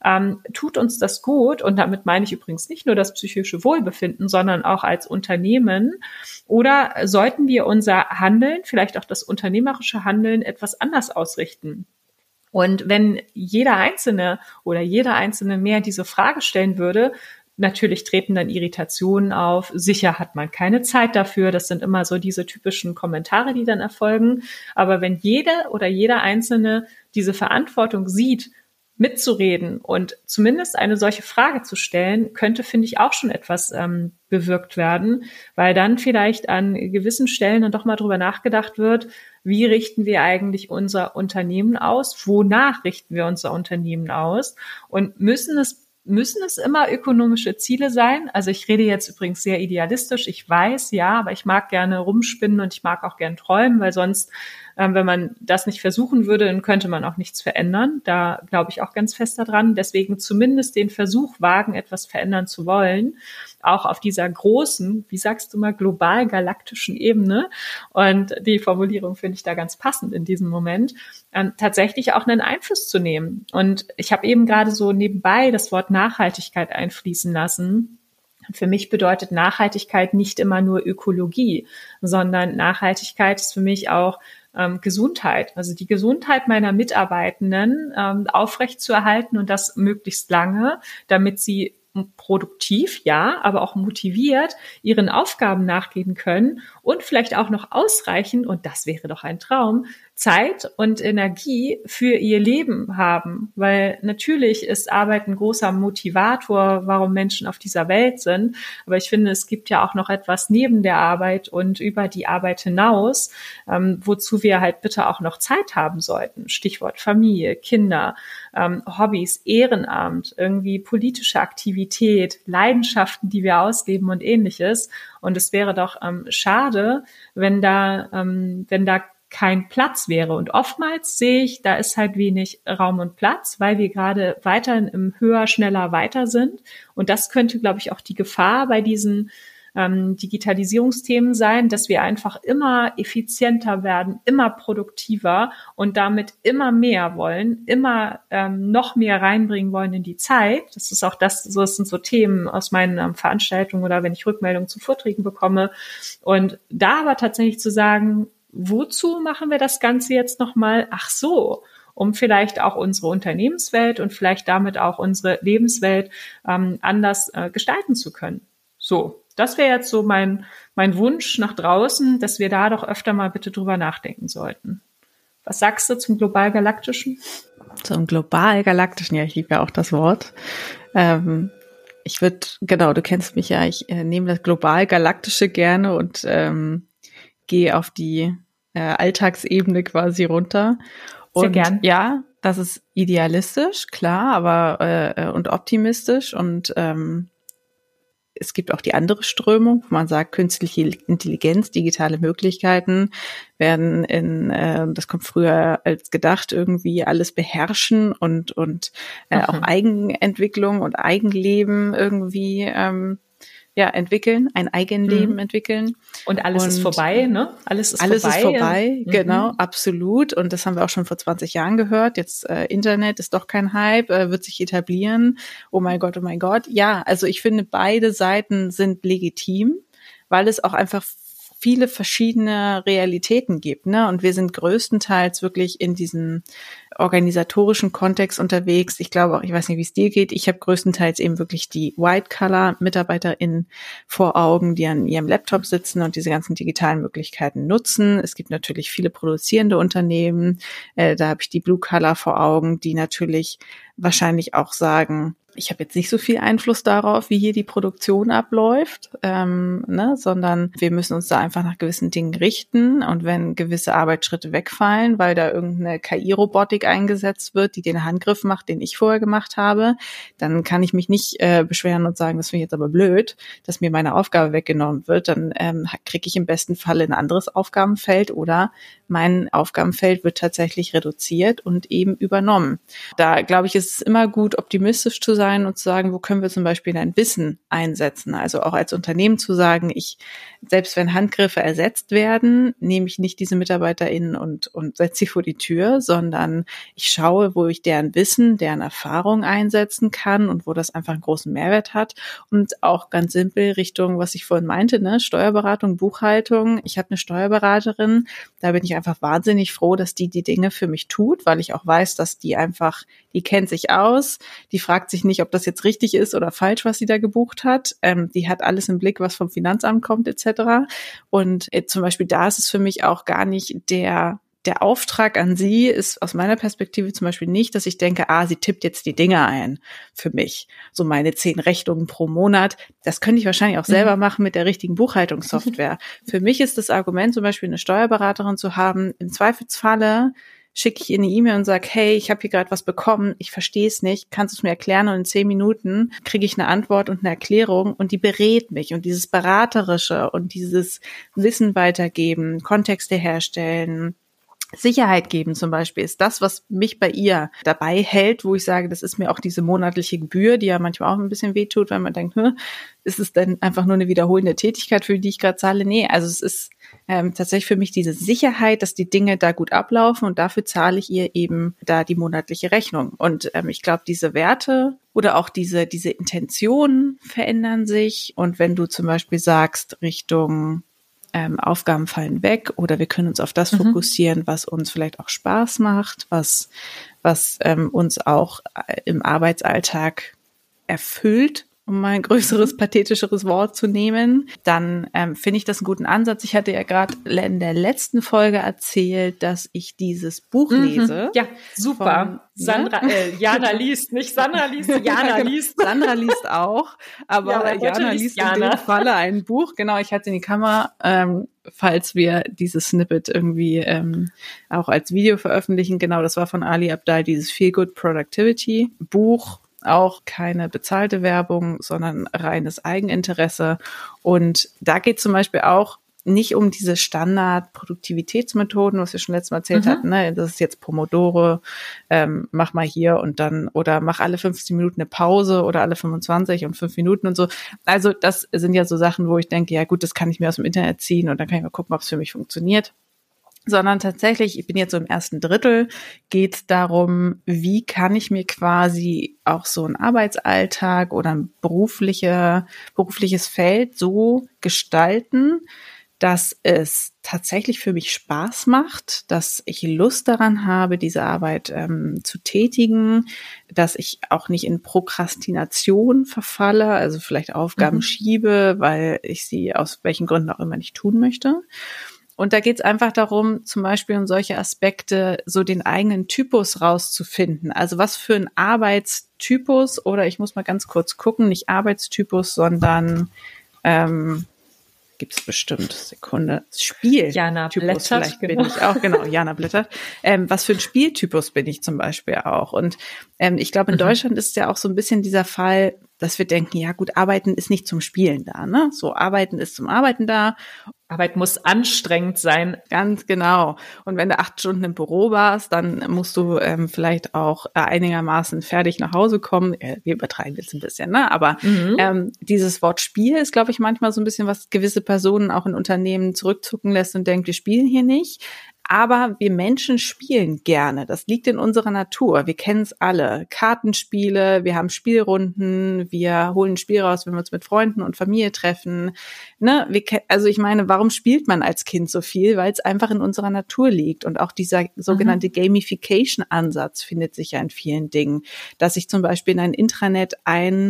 Tut uns das gut? Und damit meine ich übrigens nicht nur das psychische Wohlbefinden, sondern auch als Unternehmen. Oder sollten wir unser Handeln, vielleicht auch das unternehmerische Handeln, etwas anders ausrichten? Und wenn jeder Einzelne oder jeder Einzelne mehr diese Frage stellen würde, natürlich treten dann Irritationen auf. Sicher hat man keine Zeit dafür. Das sind immer so diese typischen Kommentare, die dann erfolgen. Aber wenn jeder oder jeder Einzelne diese Verantwortung sieht, mitzureden und zumindest eine solche Frage zu stellen, könnte, finde ich, auch schon etwas bewirkt werden, weil dann vielleicht an gewissen Stellen dann doch mal drüber nachgedacht wird, wie richten wir eigentlich unser Unternehmen aus? Wonach richten wir unser Unternehmen aus? Und müssen es immer ökonomische Ziele sein? Also ich rede jetzt übrigens sehr idealistisch, ich weiß, ja, aber ich mag gerne rumspinnen und ich mag auch gern träumen, weil sonst, wenn man das nicht versuchen würde, dann könnte man auch nichts verändern. Da glaube ich auch ganz fest daran. Deswegen zumindest den Versuch wagen, etwas verändern zu wollen, auch auf dieser großen, wie sagst du mal, global-galaktischen Ebene. Und die Formulierung finde ich da ganz passend in diesem Moment, tatsächlich auch einen Einfluss zu nehmen. Und ich habe eben gerade so nebenbei das Wort Nachhaltigkeit einfließen lassen. Für mich bedeutet Nachhaltigkeit nicht immer nur Ökologie, sondern Nachhaltigkeit ist für mich auch Gesundheit, also die Gesundheit meiner Mitarbeitenden aufrechtzuerhalten und das möglichst lange, damit sie produktiv, ja, aber auch motiviert ihren Aufgaben nachgehen können und vielleicht auch noch ausreichend, und das wäre doch ein Traum, Zeit und Energie für ihr Leben haben, weil natürlich ist Arbeit ein großer Motivator, warum Menschen auf dieser Welt sind. Aber ich finde, es gibt ja auch noch etwas neben der Arbeit und über die Arbeit hinaus, wozu wir halt bitte auch noch Zeit haben sollten. Stichwort Familie, Kinder, Hobbys, Ehrenamt, irgendwie politische Aktivität, Leidenschaften, die wir ausleben und ähnliches. Und es wäre doch schade, wenn da kein Platz wäre. Und oftmals sehe ich, da ist halt wenig Raum und Platz, weil wir gerade weiterhin im Höher, Schneller, Weiter sind. Und das könnte, glaube ich, auch die Gefahr bei diesen Digitalisierungsthemen sein, dass wir einfach immer effizienter werden, immer produktiver und damit immer mehr wollen, immer noch mehr reinbringen wollen in die Zeit. Das ist auch das sind so Themen aus meinen Veranstaltungen oder wenn ich Rückmeldungen zu Vorträgen bekomme. Und da aber tatsächlich zu sagen, wozu machen wir das Ganze jetzt nochmal? Ach so, um vielleicht auch unsere Unternehmenswelt und vielleicht damit auch unsere Lebenswelt anders gestalten zu können. So, das wäre jetzt so mein Wunsch nach draußen, dass wir da doch öfter mal bitte drüber nachdenken sollten. Was sagst du zum Global-Galaktischen? Zum Global-Galaktischen, ja, ich liebe ja auch das Wort. Ich würde, genau, du kennst mich ja, ich nehme das Global-Galaktische gerne und gehe auf die Alltagsebene quasi runter. Sehr Und gern. ja, das ist idealistisch, klar, aber und optimistisch und es gibt auch die andere Strömung, wo man sagt, künstliche Intelligenz, digitale Möglichkeiten werden das kommt früher als gedacht, irgendwie alles beherrschen und auch Eigenentwicklung und Eigenleben irgendwie entwickeln, ein Eigenleben entwickeln. Und alles ist vorbei, ne? Alles ist vorbei, genau, absolut. Und das haben wir auch schon vor 20 Jahren gehört. Jetzt Internet ist doch kein Hype, wird sich etablieren. Oh mein Gott, oh mein Gott. Ja, also ich finde, beide Seiten sind legitim, weil es auch einfach viele verschiedene Realitäten gibt, ne? Und wir sind größtenteils wirklich in diesem organisatorischen Kontext unterwegs. Ich glaube auch, ich weiß nicht, wie es dir geht. Ich habe größtenteils eben wirklich die White-Collar-MitarbeiterInnen vor Augen, die an ihrem Laptop sitzen und diese ganzen digitalen Möglichkeiten nutzen. Es gibt natürlich viele produzierende Unternehmen. Da habe ich die Blue-Collar vor Augen, die natürlich wahrscheinlich auch sagen, ich habe jetzt nicht so viel Einfluss darauf, wie hier die Produktion abläuft, sondern wir müssen uns da einfach nach gewissen Dingen richten. Und wenn gewisse Arbeitsschritte wegfallen, weil da irgendeine KI-Robotik eingesetzt wird, die den Handgriff macht, den ich vorher gemacht habe, dann kann ich mich nicht beschweren und sagen, das finde ich jetzt aber blöd, dass mir meine Aufgabe weggenommen wird. Dann kriege ich im besten Fall ein anderes Aufgabenfeld oder mein Aufgabenfeld wird tatsächlich reduziert und eben übernommen. Da, glaube ich, ist es immer gut, optimistisch zu sein und zu sagen, wo können wir zum Beispiel ein Wissen einsetzen? Also auch als Unternehmen zu sagen, selbst wenn Handgriffe ersetzt werden, nehme ich nicht diese MitarbeiterInnen und setze sie vor die Tür, sondern ich schaue, wo ich deren Wissen, deren Erfahrung einsetzen kann und wo das einfach einen großen Mehrwert hat. Und auch ganz simpel Richtung, was ich vorhin meinte, ne, Steuerberatung, Buchhaltung. Ich habe eine Steuerberaterin, da bin ich einfach wahnsinnig froh, dass die Dinge für mich tut, weil ich auch weiß, dass die kennt sich aus, die fragt sich nicht, ob das jetzt richtig ist oder falsch, was sie da gebucht hat. Die hat alles im Blick, was vom Finanzamt kommt etc. Und zum Beispiel da ist es für mich auch gar nicht der Auftrag an sie ist aus meiner Perspektive zum Beispiel nicht, dass ich denke, sie tippt jetzt die Dinge ein für mich. So meine 10 Rechnungen pro Monat. Das könnte ich wahrscheinlich auch selber machen mit der richtigen Buchhaltungssoftware. Für mich ist das Argument, zum Beispiel eine Steuerberaterin zu haben, im Zweifelsfalle schicke ich ihr eine E-Mail und sage, hey, ich habe hier gerade was bekommen, ich verstehe es nicht, kannst du es mir erklären? Und in 10 Minuten kriege ich eine Antwort und eine Erklärung und die berät mich. Und dieses Beraterische und dieses Wissen weitergeben, Kontexte herstellen, Sicherheit geben zum Beispiel, ist das, was mich bei ihr dabei hält, wo ich sage, das ist mir auch diese monatliche Gebühr, die ja manchmal auch ein bisschen wehtut, weil man denkt, ist es denn einfach nur eine wiederholende Tätigkeit, für die ich gerade zahle? Nee, also es ist tatsächlich für mich diese Sicherheit, dass die Dinge da gut ablaufen und dafür zahle ich ihr eben da die monatliche Rechnung. Und ich glaube, diese Werte oder auch diese Intentionen verändern sich. Und wenn du zum Beispiel sagst, Richtung Aufgaben fallen weg oder wir können uns auf das fokussieren, was uns vielleicht auch Spaß macht, was uns auch im Arbeitsalltag erfüllt, um mal ein größeres, pathetischeres Wort zu nehmen, dann finde ich das einen guten Ansatz. Ich hatte ja gerade in der letzten Folge erzählt, dass ich dieses Buch lese. Ja, super. Jana liest, nicht Sandra liest, Jana liest. Sandra liest auch, aber ja, Jana liest in dem Falle ein Buch. Genau, ich hatte in die Kamera, falls wir dieses Snippet irgendwie auch als Video veröffentlichen. Genau, das war von Ali Abdaal, dieses Feel Good Productivity Buch. Auch keine bezahlte Werbung, sondern reines Eigeninteresse. Und da geht zum Beispiel auch nicht um diese Standard-Produktivitätsmethoden, was wir schon letztes Mal erzählt hatten, ne? Das ist jetzt Pomodoro, mach mal hier und dann, oder mach alle 15 Minuten eine Pause oder alle 25 und 5 Minuten und so. Also das sind ja so Sachen, wo ich denke, ja gut, das kann ich mir aus dem Internet ziehen und dann kann ich mal gucken, ob es für mich funktioniert. Sondern tatsächlich, ich bin jetzt so im ersten Drittel, geht es darum, wie kann ich mir quasi auch so einen Arbeitsalltag oder ein berufliches Feld so gestalten, dass es tatsächlich für mich Spaß macht, dass ich Lust daran habe, diese Arbeit zu tätigen, dass ich auch nicht in Prokrastination verfalle, also vielleicht Aufgaben schiebe, weil ich sie aus welchen Gründen auch immer nicht tun möchte. Und da geht es einfach darum, zum Beispiel um solche Aspekte, so den eigenen Typus rauszufinden. Also was für ein Arbeitstypus, oder ich muss mal ganz kurz gucken, nicht Arbeitstypus, sondern gibt es bestimmt, Sekunde, Jana Spieltypus blättert, vielleicht bin ich auch, genau, Jana blättert. Was für ein Spieltypus bin ich zum Beispiel auch? Und ich glaube, in Deutschland ist ja auch so ein bisschen dieser Fall, dass wir denken, ja gut, Arbeiten ist nicht zum Spielen da, ne? So, Arbeiten ist zum Arbeiten da. Arbeit muss anstrengend sein. Ganz genau. Und wenn du 8 Stunden im Büro warst, dann musst du vielleicht auch einigermaßen fertig nach Hause kommen. Wir übertreiben jetzt ein bisschen, ne? Aber dieses Wort Spiel ist, glaube ich, manchmal so ein bisschen, was gewisse Personen auch in Unternehmen zurückzucken lässt und denkt, wir spielen hier nicht. Aber wir Menschen spielen gerne. Das liegt in unserer Natur. Wir kennen es alle. Kartenspiele, wir haben Spielrunden, wir holen ein Spiel raus, wenn wir uns mit Freunden und Familie treffen. Ne? Also ich meine, warum spielt man als Kind so viel? Weil es einfach in unserer Natur liegt. Und auch dieser sogenannte Gamification-Ansatz findet sich ja in vielen Dingen. Dass ich zum Beispiel in ein Intranet ein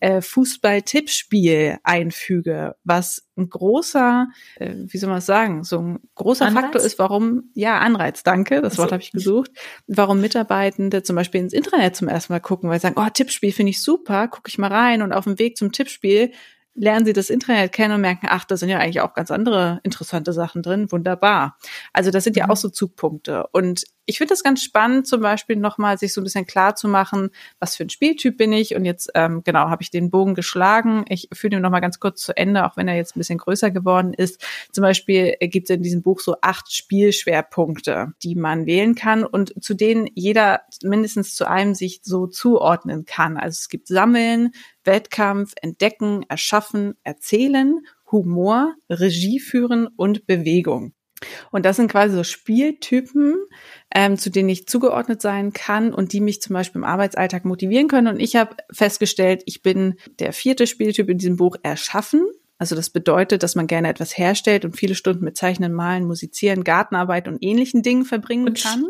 Fußball-Tippspiel einfüge, was ein großer, wie soll man es sagen, so ein großer Anreiz? Faktor ist, warum, ja, Anreiz, danke, das Wort habe ich gesucht, warum Mitarbeitende zum Beispiel ins Intranet zum ersten Mal gucken, weil sie sagen, oh, Tippspiel finde ich super, gucke ich mal rein, und auf dem Weg zum Tippspiel lernen sie das Internet kennen und merken, ach, da sind ja eigentlich auch ganz andere interessante Sachen drin, wunderbar. Also das sind ja auch so Zugpunkte. Und ich finde das ganz spannend, zum Beispiel nochmal sich so ein bisschen klar zu machen, was für ein Spieltyp bin ich. Und jetzt, genau, habe ich den Bogen geschlagen. Ich führe den nochmal ganz kurz zu Ende, auch wenn er jetzt ein bisschen größer geworden ist. Zum Beispiel gibt es in diesem Buch so 8 Spielschwerpunkte, die man wählen kann und zu denen jeder mindestens zu einem sich so zuordnen kann. Also es gibt Sammeln, Wettkampf, Entdecken, Erschaffen, Erzählen, Humor, Regie führen und Bewegung. Und das sind quasi so Spieltypen, zu denen ich zugeordnet sein kann und die mich zum Beispiel im Arbeitsalltag motivieren können. Und ich habe festgestellt, ich bin der 4. Spieltyp in diesem Buch, Erschaffen. Also das bedeutet, dass man gerne etwas herstellt und viele Stunden mit Zeichnen, Malen, Musizieren, Gartenarbeit und ähnlichen Dingen verbringen kann.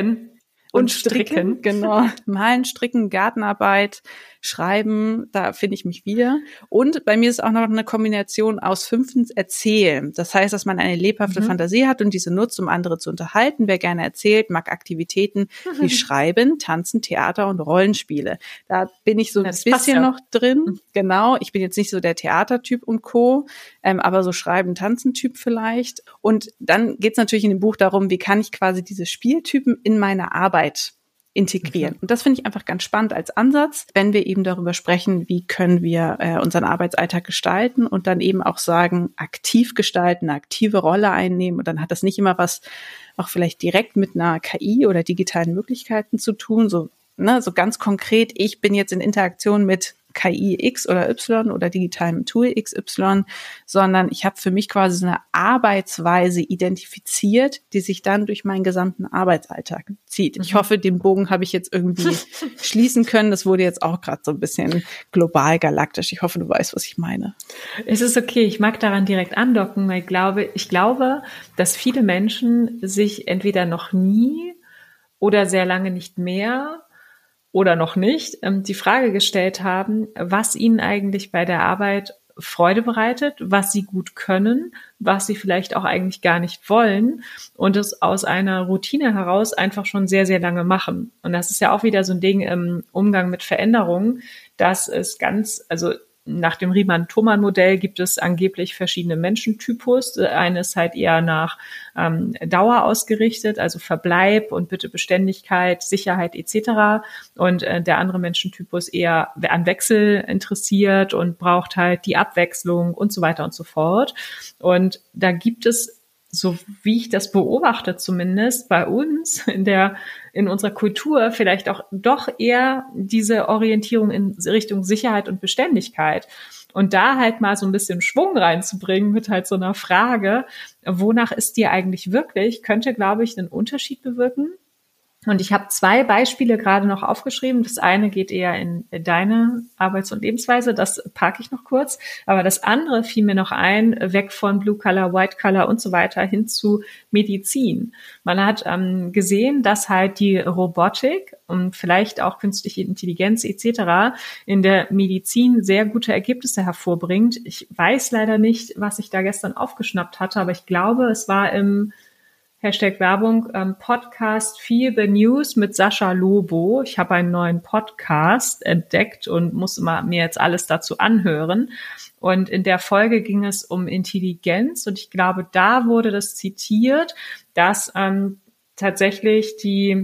Und stricken, genau. Malen, stricken, Gartenarbeit, schreiben, da finde ich mich wieder. Und bei mir ist auch noch eine Kombination aus 5. Erzählen. Das heißt, dass man eine lebhafte Fantasie hat und diese nutzt, um andere zu unterhalten. Wer gerne erzählt, mag Aktivitäten wie Schreiben, Tanzen, Theater und Rollenspiele. Da bin ich so ein bisschen noch drin. Genau, ich bin jetzt nicht so der Theatertyp und Co., aber so Schreiben, Tanzen-Typ vielleicht. Und dann geht es natürlich in dem Buch darum, wie kann ich quasi diese Spieltypen in meine Arbeit integrieren. Und das finde ich einfach ganz spannend als Ansatz, wenn wir eben darüber sprechen, wie können wir unseren Arbeitsalltag gestalten und dann eben auch sagen, aktiv gestalten, eine aktive Rolle einnehmen. Und dann hat das nicht immer was auch vielleicht direkt mit einer KI oder digitalen Möglichkeiten zu tun, so ganz konkret, ich bin jetzt in Interaktion mit KI X oder Y oder digitalem Tool XY, sondern ich habe für mich quasi so eine Arbeitsweise identifiziert, die sich dann durch meinen gesamten Arbeitsalltag zieht. Ich hoffe, den Bogen habe ich jetzt irgendwie schließen können. Das wurde jetzt auch gerade so ein bisschen global galaktisch. Ich hoffe, du weißt, was ich meine. Es ist okay. Ich mag daran direkt andocken, weil ich glaube, dass viele Menschen sich entweder noch nie oder sehr lange nicht mehr oder noch nicht, die Frage gestellt haben, was ihnen eigentlich bei der Arbeit Freude bereitet, was sie gut können, was sie vielleicht auch eigentlich gar nicht wollen und es aus einer Routine heraus einfach schon sehr, sehr lange machen. Und das ist ja auch wieder so ein Ding im Umgang mit Veränderungen, dass es also nach dem Riemann-Thomann-Modell gibt es angeblich verschiedene Menschentypus. Eine ist halt eher nach Dauer ausgerichtet, also Verbleib und bitte Beständigkeit, Sicherheit etc. Und der andere Menschentypus eher an Wechsel interessiert und braucht halt die Abwechslung und so weiter und so fort. Und da gibt es, so wie ich das beobachte zumindest, bei uns in unserer Kultur vielleicht auch doch eher diese Orientierung in Richtung Sicherheit und Beständigkeit. Und da halt mal so ein bisschen Schwung reinzubringen mit halt so einer Frage, wonach ist dir eigentlich wirklich, könnte, glaube ich, einen Unterschied bewirken. Und ich habe 2 Beispiele gerade noch aufgeschrieben. Das eine geht eher in deine Arbeits- und Lebensweise, das parke ich noch kurz. Aber das andere fiel mir noch ein, weg von Blue Collar, White Collar und so weiter hin zu Medizin. Man hat gesehen, dass halt die Robotik und vielleicht auch künstliche Intelligenz etc. in der Medizin sehr gute Ergebnisse hervorbringt. Ich weiß leider nicht, was ich da gestern aufgeschnappt hatte, aber ich glaube, es war im #Werbung, Podcast Feel the News mit Sascha Lobo. Ich habe einen neuen Podcast entdeckt und muss mir jetzt alles dazu anhören. Und in der Folge ging es um Intelligenz und ich glaube, da wurde das zitiert, dass tatsächlich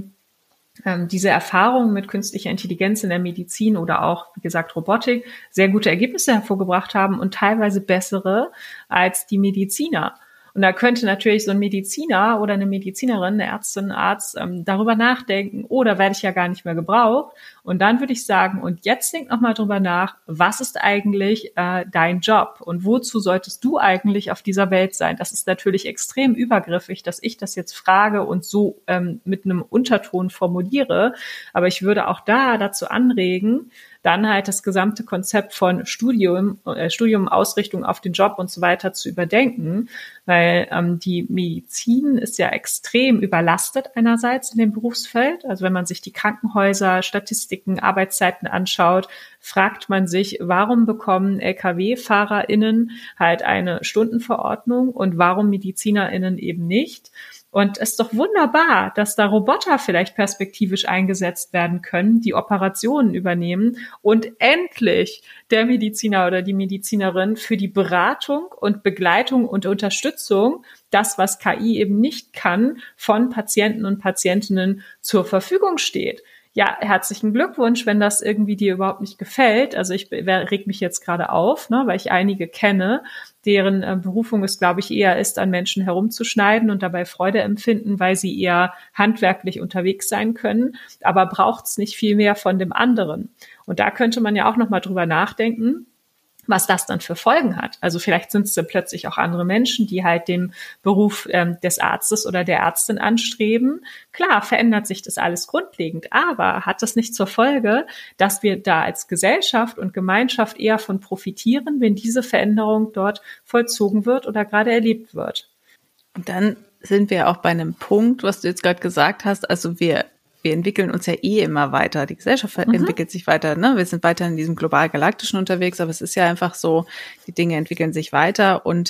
diese Erfahrungen mit künstlicher Intelligenz in der Medizin oder auch, wie gesagt, Robotik sehr gute Ergebnisse hervorgebracht haben und teilweise bessere als die Mediziner. Und da könnte natürlich so ein Mediziner oder eine Medizinerin, eine Ärztin, Arzt darüber nachdenken, oh, da werde ich ja gar nicht mehr gebraucht. Und dann würde ich sagen, und jetzt denk nochmal drüber nach, was ist eigentlich dein Job und wozu solltest du eigentlich auf dieser Welt sein? Das ist natürlich extrem übergriffig, dass ich das jetzt frage und so mit einem Unterton formuliere. Aber ich würde auch dazu anregen, dann halt das gesamte Konzept von Studium, Ausrichtung auf den Job und so weiter zu überdenken, weil die Medizin ist ja extrem überlastet einerseits in dem Berufsfeld. Also wenn man sich die Krankenhäuser, Statistiken, Arbeitszeiten anschaut, fragt man sich, warum bekommen Lkw-FahrerInnen halt eine Stundenverordnung und warum MedizinerInnen eben nicht? Und es ist doch wunderbar, dass da Roboter vielleicht perspektivisch eingesetzt werden können, die Operationen übernehmen und endlich der Mediziner oder die Medizinerin für die Beratung und Begleitung und Unterstützung, das, was KI eben nicht kann, von Patienten und Patientinnen zur Verfügung steht. Ja, herzlichen Glückwunsch, wenn das irgendwie dir überhaupt nicht gefällt. Also ich reg mich jetzt gerade auf, ne, weil ich einige kenne, deren Berufung es, glaube ich, eher ist, an Menschen herumzuschneiden und dabei Freude empfinden, weil sie eher handwerklich unterwegs sein können. Aber braucht's nicht viel mehr von dem anderen. Und da könnte man ja auch noch mal drüber nachdenken, was das dann für Folgen hat. Also vielleicht sind es dann plötzlich auch andere Menschen, die halt den Beruf des Arztes oder der Ärztin anstreben. Klar, verändert sich das alles grundlegend, aber hat das nicht zur Folge, dass wir da als Gesellschaft und Gemeinschaft eher von profitieren, wenn diese Veränderung dort vollzogen wird oder gerade erlebt wird? Und dann sind wir auch bei einem Punkt, was du jetzt gerade gesagt hast, also wir entwickeln uns ja immer weiter. Die Gesellschaft entwickelt sich weiter, ne? Wir sind weiter in diesem global-galaktischen unterwegs, aber es ist ja einfach so, die Dinge entwickeln sich weiter und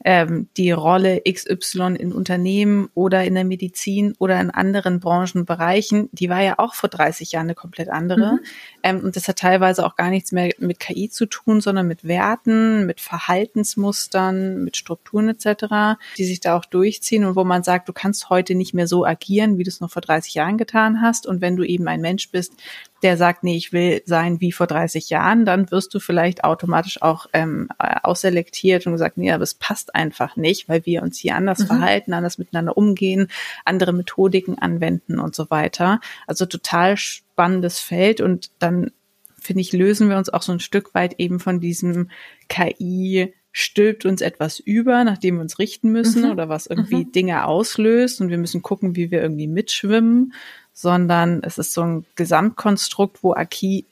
die Rolle XY in Unternehmen oder in der Medizin oder in anderen Branchenbereichen, die war ja auch vor 30 Jahren eine komplett andere. Und das hat teilweise auch gar nichts mehr mit KI zu tun, sondern mit Werten, mit Verhaltensmustern, mit Strukturen etc., die sich da auch durchziehen und wo man sagt, du kannst heute nicht mehr so agieren, wie du es noch vor 30 Jahren getan hast. Und wenn du eben ein Mensch bist, der sagt, nee, ich will sein wie vor 30 Jahren, dann wirst du vielleicht automatisch auch ausselektiert und gesagt, nee, aber es passt einfach nicht, weil wir uns hier anders verhalten, anders miteinander umgehen, andere Methodiken anwenden und so weiter. Also total spannendes Feld und dann, finde ich, lösen wir uns auch so ein Stück weit eben von diesem KI stülpt uns etwas über, nachdem wir uns richten müssen oder was irgendwie Dinge auslöst und wir müssen gucken, wie wir irgendwie mitschwimmen, sondern es ist so ein Gesamtkonstrukt, wo KI,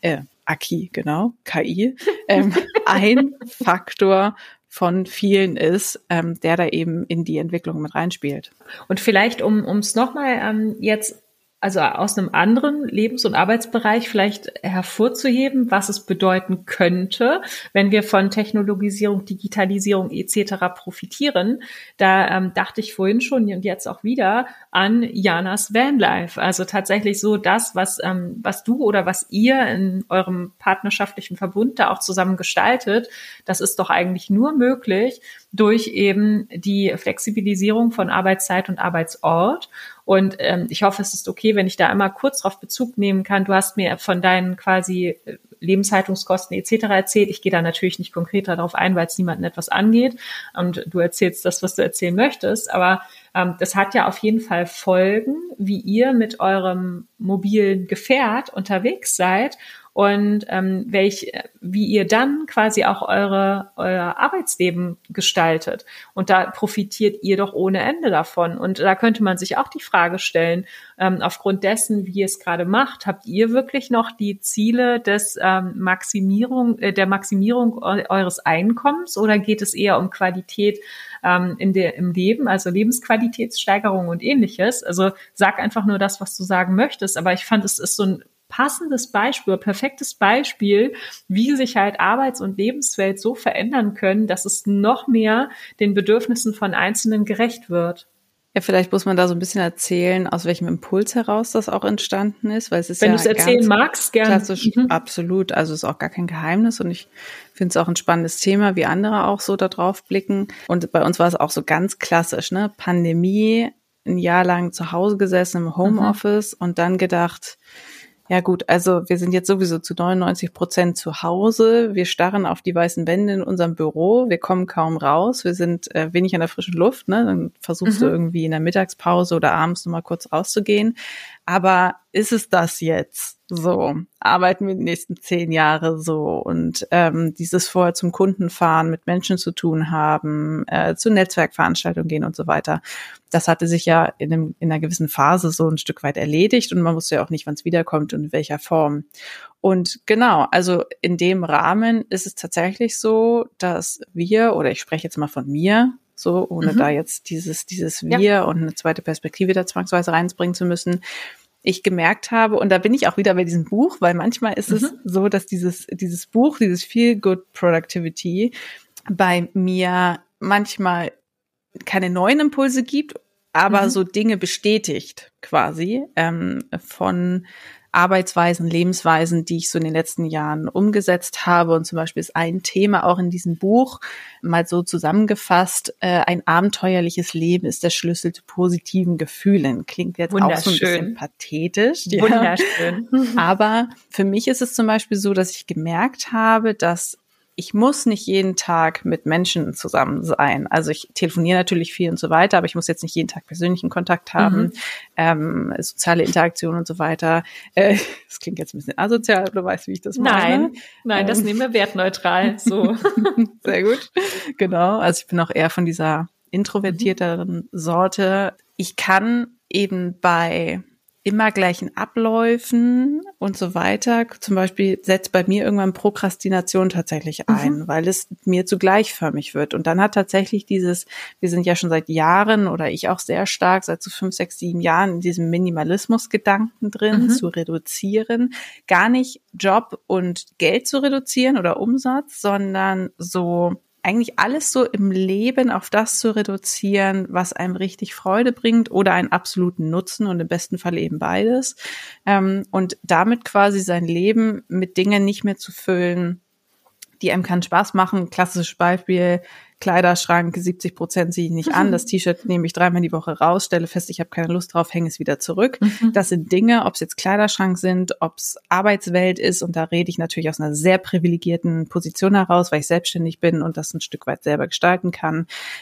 ein Faktor von vielen ist, der da eben in die Entwicklung mit reinspielt. Und vielleicht, um es nochmal jetzt also aus einem anderen Lebens- und Arbeitsbereich vielleicht hervorzuheben, was es bedeuten könnte, wenn wir von Technologisierung, Digitalisierung etc. profitieren. Da dachte ich vorhin schon und jetzt auch wieder an Janas Vanlife. Also tatsächlich so das, was du oder was ihr in eurem partnerschaftlichen Verbund da auch zusammen gestaltet, das ist doch eigentlich nur möglich durch eben die Flexibilisierung von Arbeitszeit und Arbeitsort. Und ich hoffe, es ist okay, wenn ich da einmal kurz drauf Bezug nehmen kann. Du hast mir von deinen quasi Lebenshaltungskosten etc. erzählt. Ich gehe da natürlich nicht konkret darauf ein, weil es niemanden etwas angeht. Und du erzählst das, was du erzählen möchtest. Aber das hat ja auf jeden Fall Folgen, wie ihr mit eurem mobilen Gefährt unterwegs seid und wie ihr dann quasi auch euer Arbeitsleben gestaltet. Und da profitiert ihr doch ohne Ende davon. Und da könnte man sich auch die Frage stellen, aufgrund dessen, wie ihr es gerade macht, habt ihr wirklich noch die Ziele der Maximierung eures Einkommens oder geht es eher um Qualität im Leben, also Lebensqualitätssteigerung und ähnliches? Also sag einfach nur das, was du sagen möchtest. Aber ich fand, es ist so ein passendes Beispiel, perfektes Beispiel, wie sich halt Arbeits- und Lebenswelt so verändern können, dass es noch mehr den Bedürfnissen von Einzelnen gerecht wird. Ja, vielleicht muss man da so ein bisschen erzählen, aus welchem Impuls heraus das auch entstanden ist, weil es ist Wenn ja du es erzählen magst, gerne. Klassisch, absolut. Also ist auch gar kein Geheimnis und ich finde es auch ein spannendes Thema, wie andere auch so da drauf blicken. Und bei uns war es auch so ganz klassisch, ne? Pandemie, ein Jahr lang zu Hause gesessen im Homeoffice und dann gedacht, ja gut, also wir sind jetzt sowieso zu 99% zu Hause. Wir starren auf die weißen Wände in unserem Büro. Wir kommen kaum raus. Wir sind wenig an der frischen Luft. Ne? Dann versuchst du irgendwie in der Mittagspause oder abends noch mal kurz rauszugehen. Aber ist es das jetzt? So, arbeiten wir die nächsten 10 Jahre so und dieses vorher zum Kunden fahren, mit Menschen zu tun haben, zu Netzwerkveranstaltungen gehen und so weiter. Das hatte sich ja in einer gewissen Phase so ein Stück weit erledigt und man wusste ja auch nicht, wann es wiederkommt und in welcher Form. Und genau, also in dem Rahmen ist es tatsächlich so, dass wir, oder ich spreche jetzt mal von mir, so ohne da jetzt dieses Wir und eine zweite Perspektive da zwangsweise reinbringen zu müssen, ich gemerkt habe, und da bin ich auch wieder bei diesem Buch, weil manchmal ist es so, dass dieses Buch, dieses Feel Good Productivity bei mir manchmal keine neuen Impulse gibt, aber so Dinge bestätigt quasi von Arbeitsweisen, Lebensweisen, die ich so in den letzten Jahren umgesetzt habe. Und zum Beispiel ist ein Thema auch in diesem Buch mal so zusammengefasst, ein abenteuerliches Leben ist der Schlüssel zu positiven Gefühlen. Klingt jetzt auch so ein bisschen pathetisch. Ja. Wunderschön. Aber für mich ist es zum Beispiel so, dass ich gemerkt habe, dass ich muss nicht jeden Tag mit Menschen zusammen sein. Also ich telefoniere natürlich viel und so weiter, aber ich muss jetzt nicht jeden Tag persönlichen Kontakt haben, soziale Interaktion und so weiter. Das klingt jetzt ein bisschen asozial, aber du weißt, wie ich das meine. Nein, das nehmen wir wertneutral. So. Sehr gut. Genau, also ich bin auch eher von dieser introvertierteren Sorte. Ich kann eben bei immer gleichen Abläufen und so weiter. Zum Beispiel setzt bei mir irgendwann Prokrastination tatsächlich ein, weil es mir zu gleichförmig wird. Und dann hat tatsächlich wir sind ja schon seit Jahren oder ich auch sehr stark, seit so 5, 6, 7 Jahren in diesem Minimalismus-Gedanken drin, zu reduzieren. Gar nicht Job und Geld zu reduzieren oder Umsatz, sondern so eigentlich alles so im Leben auf das zu reduzieren, was einem richtig Freude bringt oder einen absoluten Nutzen und im besten Fall eben beides. Und damit quasi sein Leben mit Dingen nicht mehr zu füllen, die einem keinen Spaß machen. Klassisches Beispiel, Kleiderschrank, 70% ziehe ich nicht an, das T-Shirt nehme ich 3-mal die Woche raus, stelle fest, ich habe keine Lust drauf, hänge es wieder zurück. Das sind Dinge, ob es jetzt Kleiderschrank sind, ob es Arbeitswelt ist, und da rede ich natürlich aus einer sehr privilegierten Position heraus, weil ich selbstständig bin und das ein Stück weit selber gestalten kann.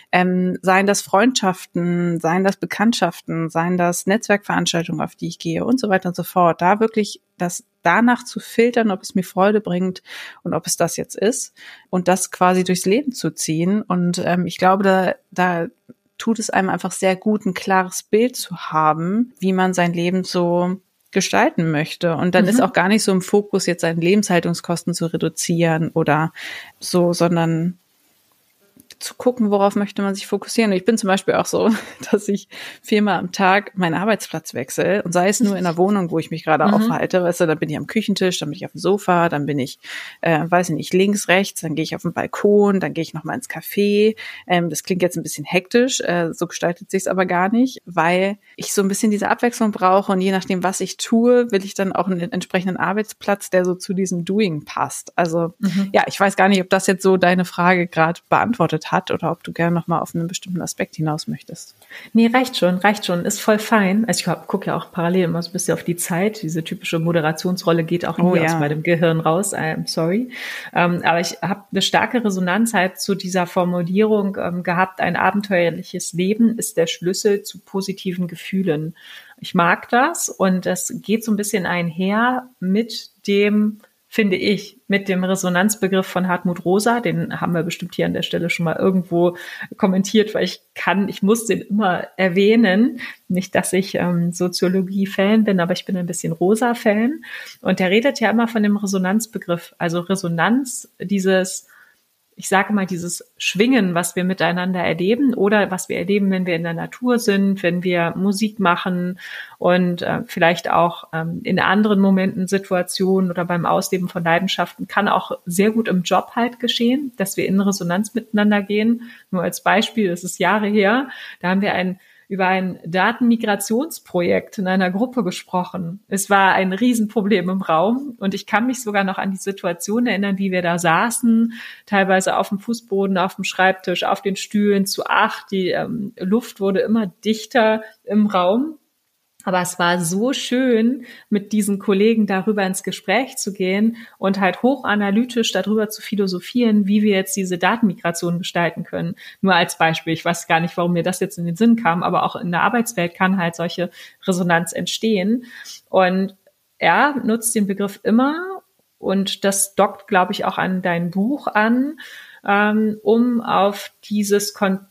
Seien das Freundschaften, seien das Bekanntschaften, seien das Netzwerkveranstaltungen, auf die ich gehe und so weiter und so fort. Da wirklich das danach zu filtern, ob es mir Freude bringt und ob es das jetzt ist und das quasi durchs Leben zu ziehen. Und ich glaube, da tut es einem einfach sehr gut, ein klares Bild zu haben, wie man sein Leben so gestalten möchte. Und dann ist auch gar nicht so im Fokus, jetzt seine Lebenshaltungskosten zu reduzieren oder so, sondern zu gucken, worauf möchte man sich fokussieren. Und ich bin zum Beispiel auch so, dass ich 4-mal am Tag meinen Arbeitsplatz wechsle und sei es nur in der Wohnung, wo ich mich gerade aufhalte, weißt du, dann bin ich am Küchentisch, dann bin ich auf dem Sofa, dann bin ich, weiß ich nicht, links, rechts, dann gehe ich auf den Balkon, dann gehe ich nochmal ins Café. Das klingt jetzt ein bisschen hektisch, so gestaltet sich's aber gar nicht, weil ich so ein bisschen diese Abwechslung brauche und je nachdem, was ich tue, will ich dann auch einen entsprechenden Arbeitsplatz, der so zu diesem Doing passt. Also ja, ich weiß gar nicht, ob das jetzt so deine Frage gerade beantwortet hat oder ob du gerne nochmal auf einen bestimmten Aspekt hinaus möchtest. Nee, reicht schon, ist voll fein. Also ich gucke ja auch parallel immer so ein bisschen auf die Zeit. Diese typische Moderationsrolle geht auch nie aus meinem Gehirn raus, I'm sorry. Aber ich habe eine starke Resonanz halt zu dieser Formulierung gehabt, ein abenteuerliches Leben ist der Schlüssel zu positiven Gefühlen. Ich mag das und das geht so ein bisschen einher mit dem, finde ich, mit dem Resonanzbegriff von Hartmut Rosa, den haben wir bestimmt hier an der Stelle schon mal irgendwo kommentiert, weil ich muss den immer erwähnen. Nicht, dass ich Soziologie-Fan bin, aber ich bin ein bisschen Rosa-Fan. Und der redet ja immer von dem Resonanzbegriff. Also Resonanz, ich sage mal, dieses Schwingen, was wir miteinander erleben oder was wir erleben, wenn wir in der Natur sind, wenn wir Musik machen und vielleicht auch in anderen Momenten, Situationen oder beim Ausleben von Leidenschaften, kann auch sehr gut im Job halt geschehen, dass wir in Resonanz miteinander gehen. Nur als Beispiel, das ist Jahre her, da haben wir über ein Datenmigrationsprojekt in einer Gruppe gesprochen. Es war ein Riesenproblem im Raum und ich kann mich sogar noch an die Situation erinnern, wie wir da saßen, teilweise auf dem Fußboden, auf dem Schreibtisch, auf den Stühlen zu 8. Die Luft wurde immer dichter im Raum. Aber es war so schön, mit diesen Kollegen darüber ins Gespräch zu gehen und halt hochanalytisch darüber zu philosophieren, wie wir jetzt diese Datenmigration gestalten können. Nur als Beispiel, ich weiß gar nicht, warum mir das jetzt in den Sinn kam, aber auch in der Arbeitswelt kann halt solche Resonanz entstehen. Und er nutzt den Begriff immer und das dockt, glaube ich, auch an dein Buch an, um auf dieses Konzept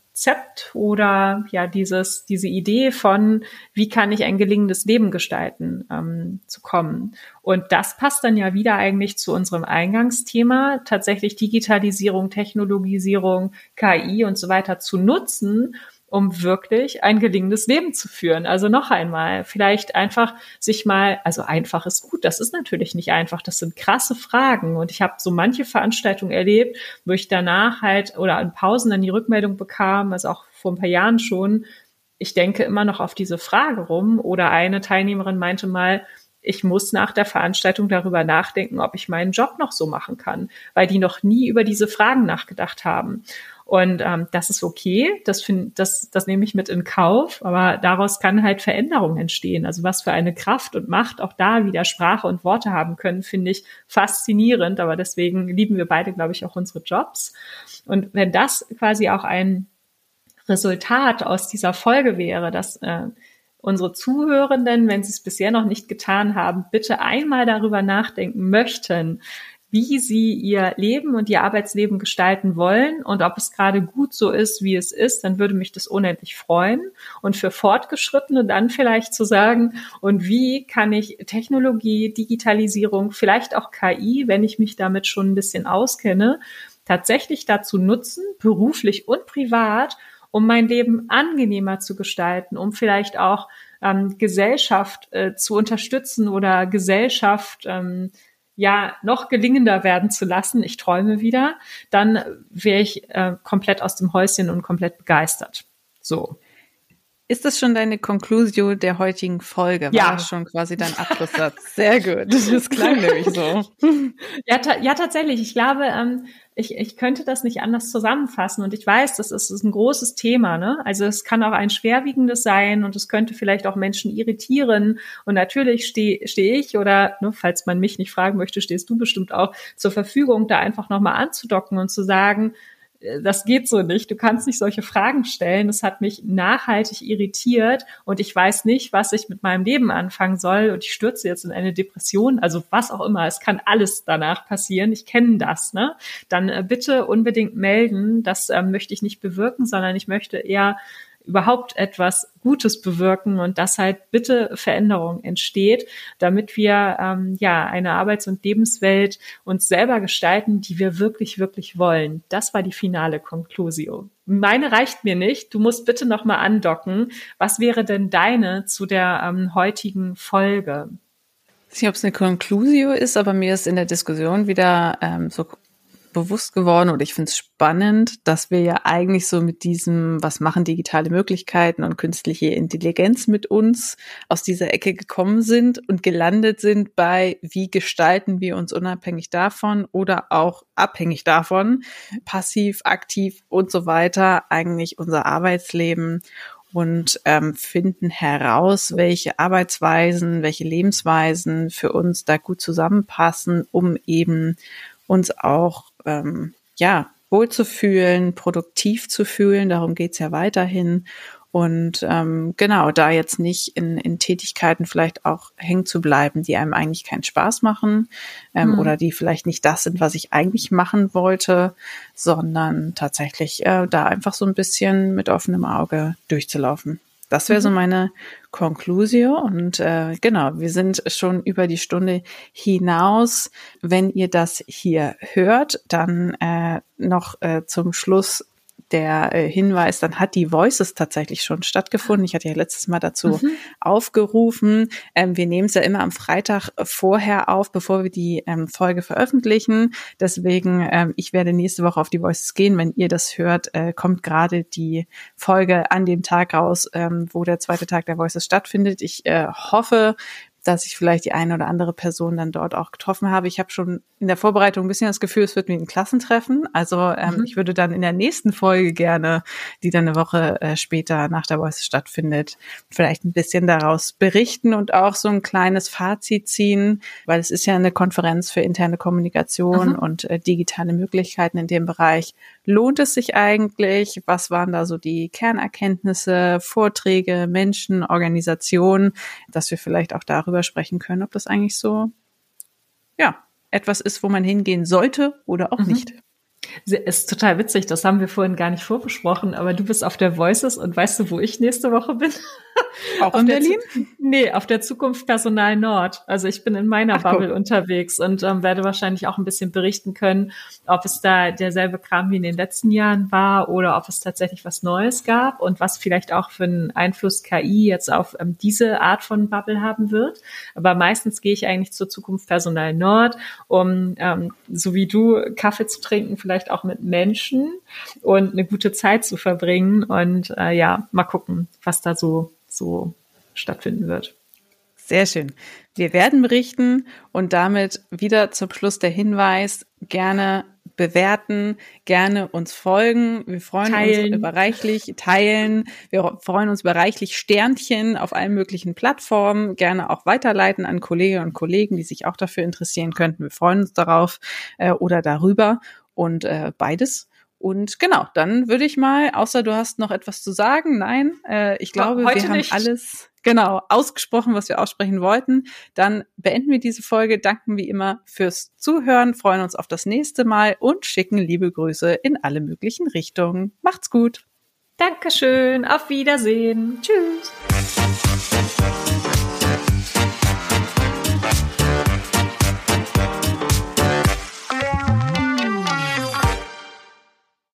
oder ja diese Idee von, wie kann ich ein gelingendes Leben gestalten, zu kommen. Und das passt dann ja wieder eigentlich zu unserem Eingangsthema, tatsächlich Digitalisierung, Technologisierung, KI und so weiter zu nutzen, um wirklich ein gelingendes Leben zu führen. Also noch einmal, vielleicht einfach sich mal, also einfach ist gut, das ist natürlich nicht einfach, das sind krasse Fragen und ich habe so manche Veranstaltungen erlebt, wo ich danach halt oder an Pausen dann die Rückmeldung bekam, also auch vor ein paar Jahren schon, ich denke immer noch auf diese Frage rum oder eine Teilnehmerin meinte mal, ich muss nach der Veranstaltung darüber nachdenken, ob ich meinen Job noch so machen kann, weil die noch nie über diese Fragen nachgedacht haben. Und das ist okay, das nehme ich mit in Kauf, aber daraus kann halt Veränderung entstehen. Also was für eine Kraft und Macht auch da wieder Sprache und Worte haben können, finde ich faszinierend, aber deswegen lieben wir beide, glaube ich, auch unsere Jobs. Und wenn das quasi auch ein Resultat aus dieser Folge wäre, dass unsere Zuhörenden, wenn sie es bisher noch nicht getan haben, bitte einmal darüber nachdenken möchten, wie sie ihr Leben und ihr Arbeitsleben gestalten wollen und ob es gerade gut so ist, wie es ist, dann würde mich das unendlich freuen. Und für Fortgeschrittene dann vielleicht zu sagen, und wie kann ich Technologie, Digitalisierung, vielleicht auch KI, wenn ich mich damit schon ein bisschen auskenne, tatsächlich dazu nutzen, beruflich und privat, um mein Leben angenehmer zu gestalten, um vielleicht auch Gesellschaft zu unterstützen oder Gesellschaft noch gelingender werden zu lassen, ich träume wieder, dann wäre ich komplett aus dem Häuschen und komplett begeistert. So. Ist das schon deine Conclusio der heutigen Folge? Ja. War das schon quasi dein Abschlusssatz? Sehr gut, das klang nämlich so. Ja, tatsächlich. Ich glaube, ich könnte das nicht anders zusammenfassen. Und ich weiß, das ist ein großes Thema, ne? Also es kann auch ein schwerwiegendes sein und es könnte vielleicht auch Menschen irritieren. Und natürlich stehe ich oder, ne, falls man mich nicht fragen möchte, stehst du bestimmt auch zur Verfügung, da einfach nochmal anzudocken und zu sagen, das geht so nicht. Du kannst nicht solche Fragen stellen. Das hat mich nachhaltig irritiert und ich weiß nicht, was ich mit meinem Leben anfangen soll und ich stürze jetzt in eine Depression, also was auch immer. Es kann alles danach passieren. Ich kenne das, ne? Dann bitte unbedingt melden. Das möchte ich nicht bewirken, sondern ich möchte eher überhaupt etwas Gutes bewirken und dass halt bitte Veränderung entsteht, damit wir eine Arbeits- und Lebenswelt uns selber gestalten, die wir wirklich, wirklich wollen. Das war die finale Conclusio. Meine reicht mir nicht. Du musst bitte nochmal andocken. Was wäre denn deine zu der heutigen Folge? Ich weiß nicht, ob es eine Conclusio ist, aber mir ist in der Diskussion wieder so bewusst geworden und ich finde es spannend, dass wir ja eigentlich so mit diesem, was machen digitale Möglichkeiten und künstliche Intelligenz mit uns, aus dieser Ecke gekommen sind und gelandet sind bei, wie gestalten wir uns unabhängig davon oder auch abhängig davon, passiv, aktiv und so weiter, eigentlich unser Arbeitsleben und finden heraus, welche Arbeitsweisen, welche Lebensweisen für uns da gut zusammenpassen, um eben uns auch wohl zu fühlen, produktiv zu fühlen. Darum geht's ja weiterhin. Und da jetzt nicht in Tätigkeiten vielleicht auch hängen zu bleiben, die einem eigentlich keinen Spaß machen oder die vielleicht nicht das sind, was ich eigentlich machen wollte, sondern tatsächlich da einfach so ein bisschen mit offenem Auge durchzulaufen. Das wäre so meine Conclusio und wir sind schon über die Stunde hinaus. Wenn ihr das hier hört, dann noch zum Schluss der Hinweis, dann hat die Voices tatsächlich schon stattgefunden. Ich hatte ja letztes Mal dazu aufgerufen. Wir nehmen es ja immer am Freitag vorher auf, bevor wir die Folge veröffentlichen. Deswegen, ich werde nächste Woche auf die Voices gehen. Wenn ihr das hört, kommt gerade die Folge an dem Tag raus, wo der zweite Tag der Voices stattfindet. Ich hoffe, dass ich vielleicht die eine oder andere Person dann dort auch getroffen habe. Ich habe schon in der Vorbereitung ein bisschen das Gefühl, es wird wie ein Klassentreffen. Also ich würde dann in der nächsten Folge gerne, die dann eine Woche später nach der Voice stattfindet, vielleicht ein bisschen daraus berichten und auch so ein kleines Fazit ziehen, weil es ist ja eine Konferenz für interne Kommunikation und digitale Möglichkeiten in dem Bereich. Lohnt es sich eigentlich? Was waren da so die Kernerkenntnisse, Vorträge, Menschen, Organisationen, dass wir vielleicht auch darüber sprechen können, ob das eigentlich so, etwas ist, wo man hingehen sollte oder auch nicht. Ist total witzig, das haben wir vorhin gar nicht vorbesprochen, aber du bist auf der Voices und weißt du, wo ich nächste Woche bin? Auch in Berlin? Nee, auf der Zukunft Personal Nord. Also ich bin in meiner Bubble unterwegs und werde wahrscheinlich auch ein bisschen berichten können, ob es da derselbe Kram wie in den letzten Jahren war oder ob es tatsächlich was Neues gab und was vielleicht auch für einen Einfluss KI jetzt auf diese Art von Bubble haben wird. Aber meistens gehe ich eigentlich zur Zukunft Personal Nord, um so wie du Kaffee zu trinken, vielleicht auch mit Menschen und eine gute Zeit zu verbringen und mal gucken, was da so stattfinden wird. Sehr schön. Wir werden berichten und damit wieder zum Schluss der Hinweis, gerne bewerten, gerne uns folgen. Wir freuen uns über reichlich teilen. Wir freuen uns über reichlich Sternchen auf allen möglichen Plattformen. Gerne auch weiterleiten an Kolleginnen und Kollegen, die sich auch dafür interessieren könnten. Wir freuen uns darauf oder darüber und beides. Und genau, dann würde ich mal, außer du hast noch etwas zu sagen, nein, ich glaube, wir haben alles ausgesprochen, was wir aussprechen wollten. Dann beenden wir diese Folge, danken wie immer fürs Zuhören, freuen uns auf das nächste Mal und schicken liebe Grüße in alle möglichen Richtungen. Macht's gut. Dankeschön, auf Wiedersehen. Tschüss.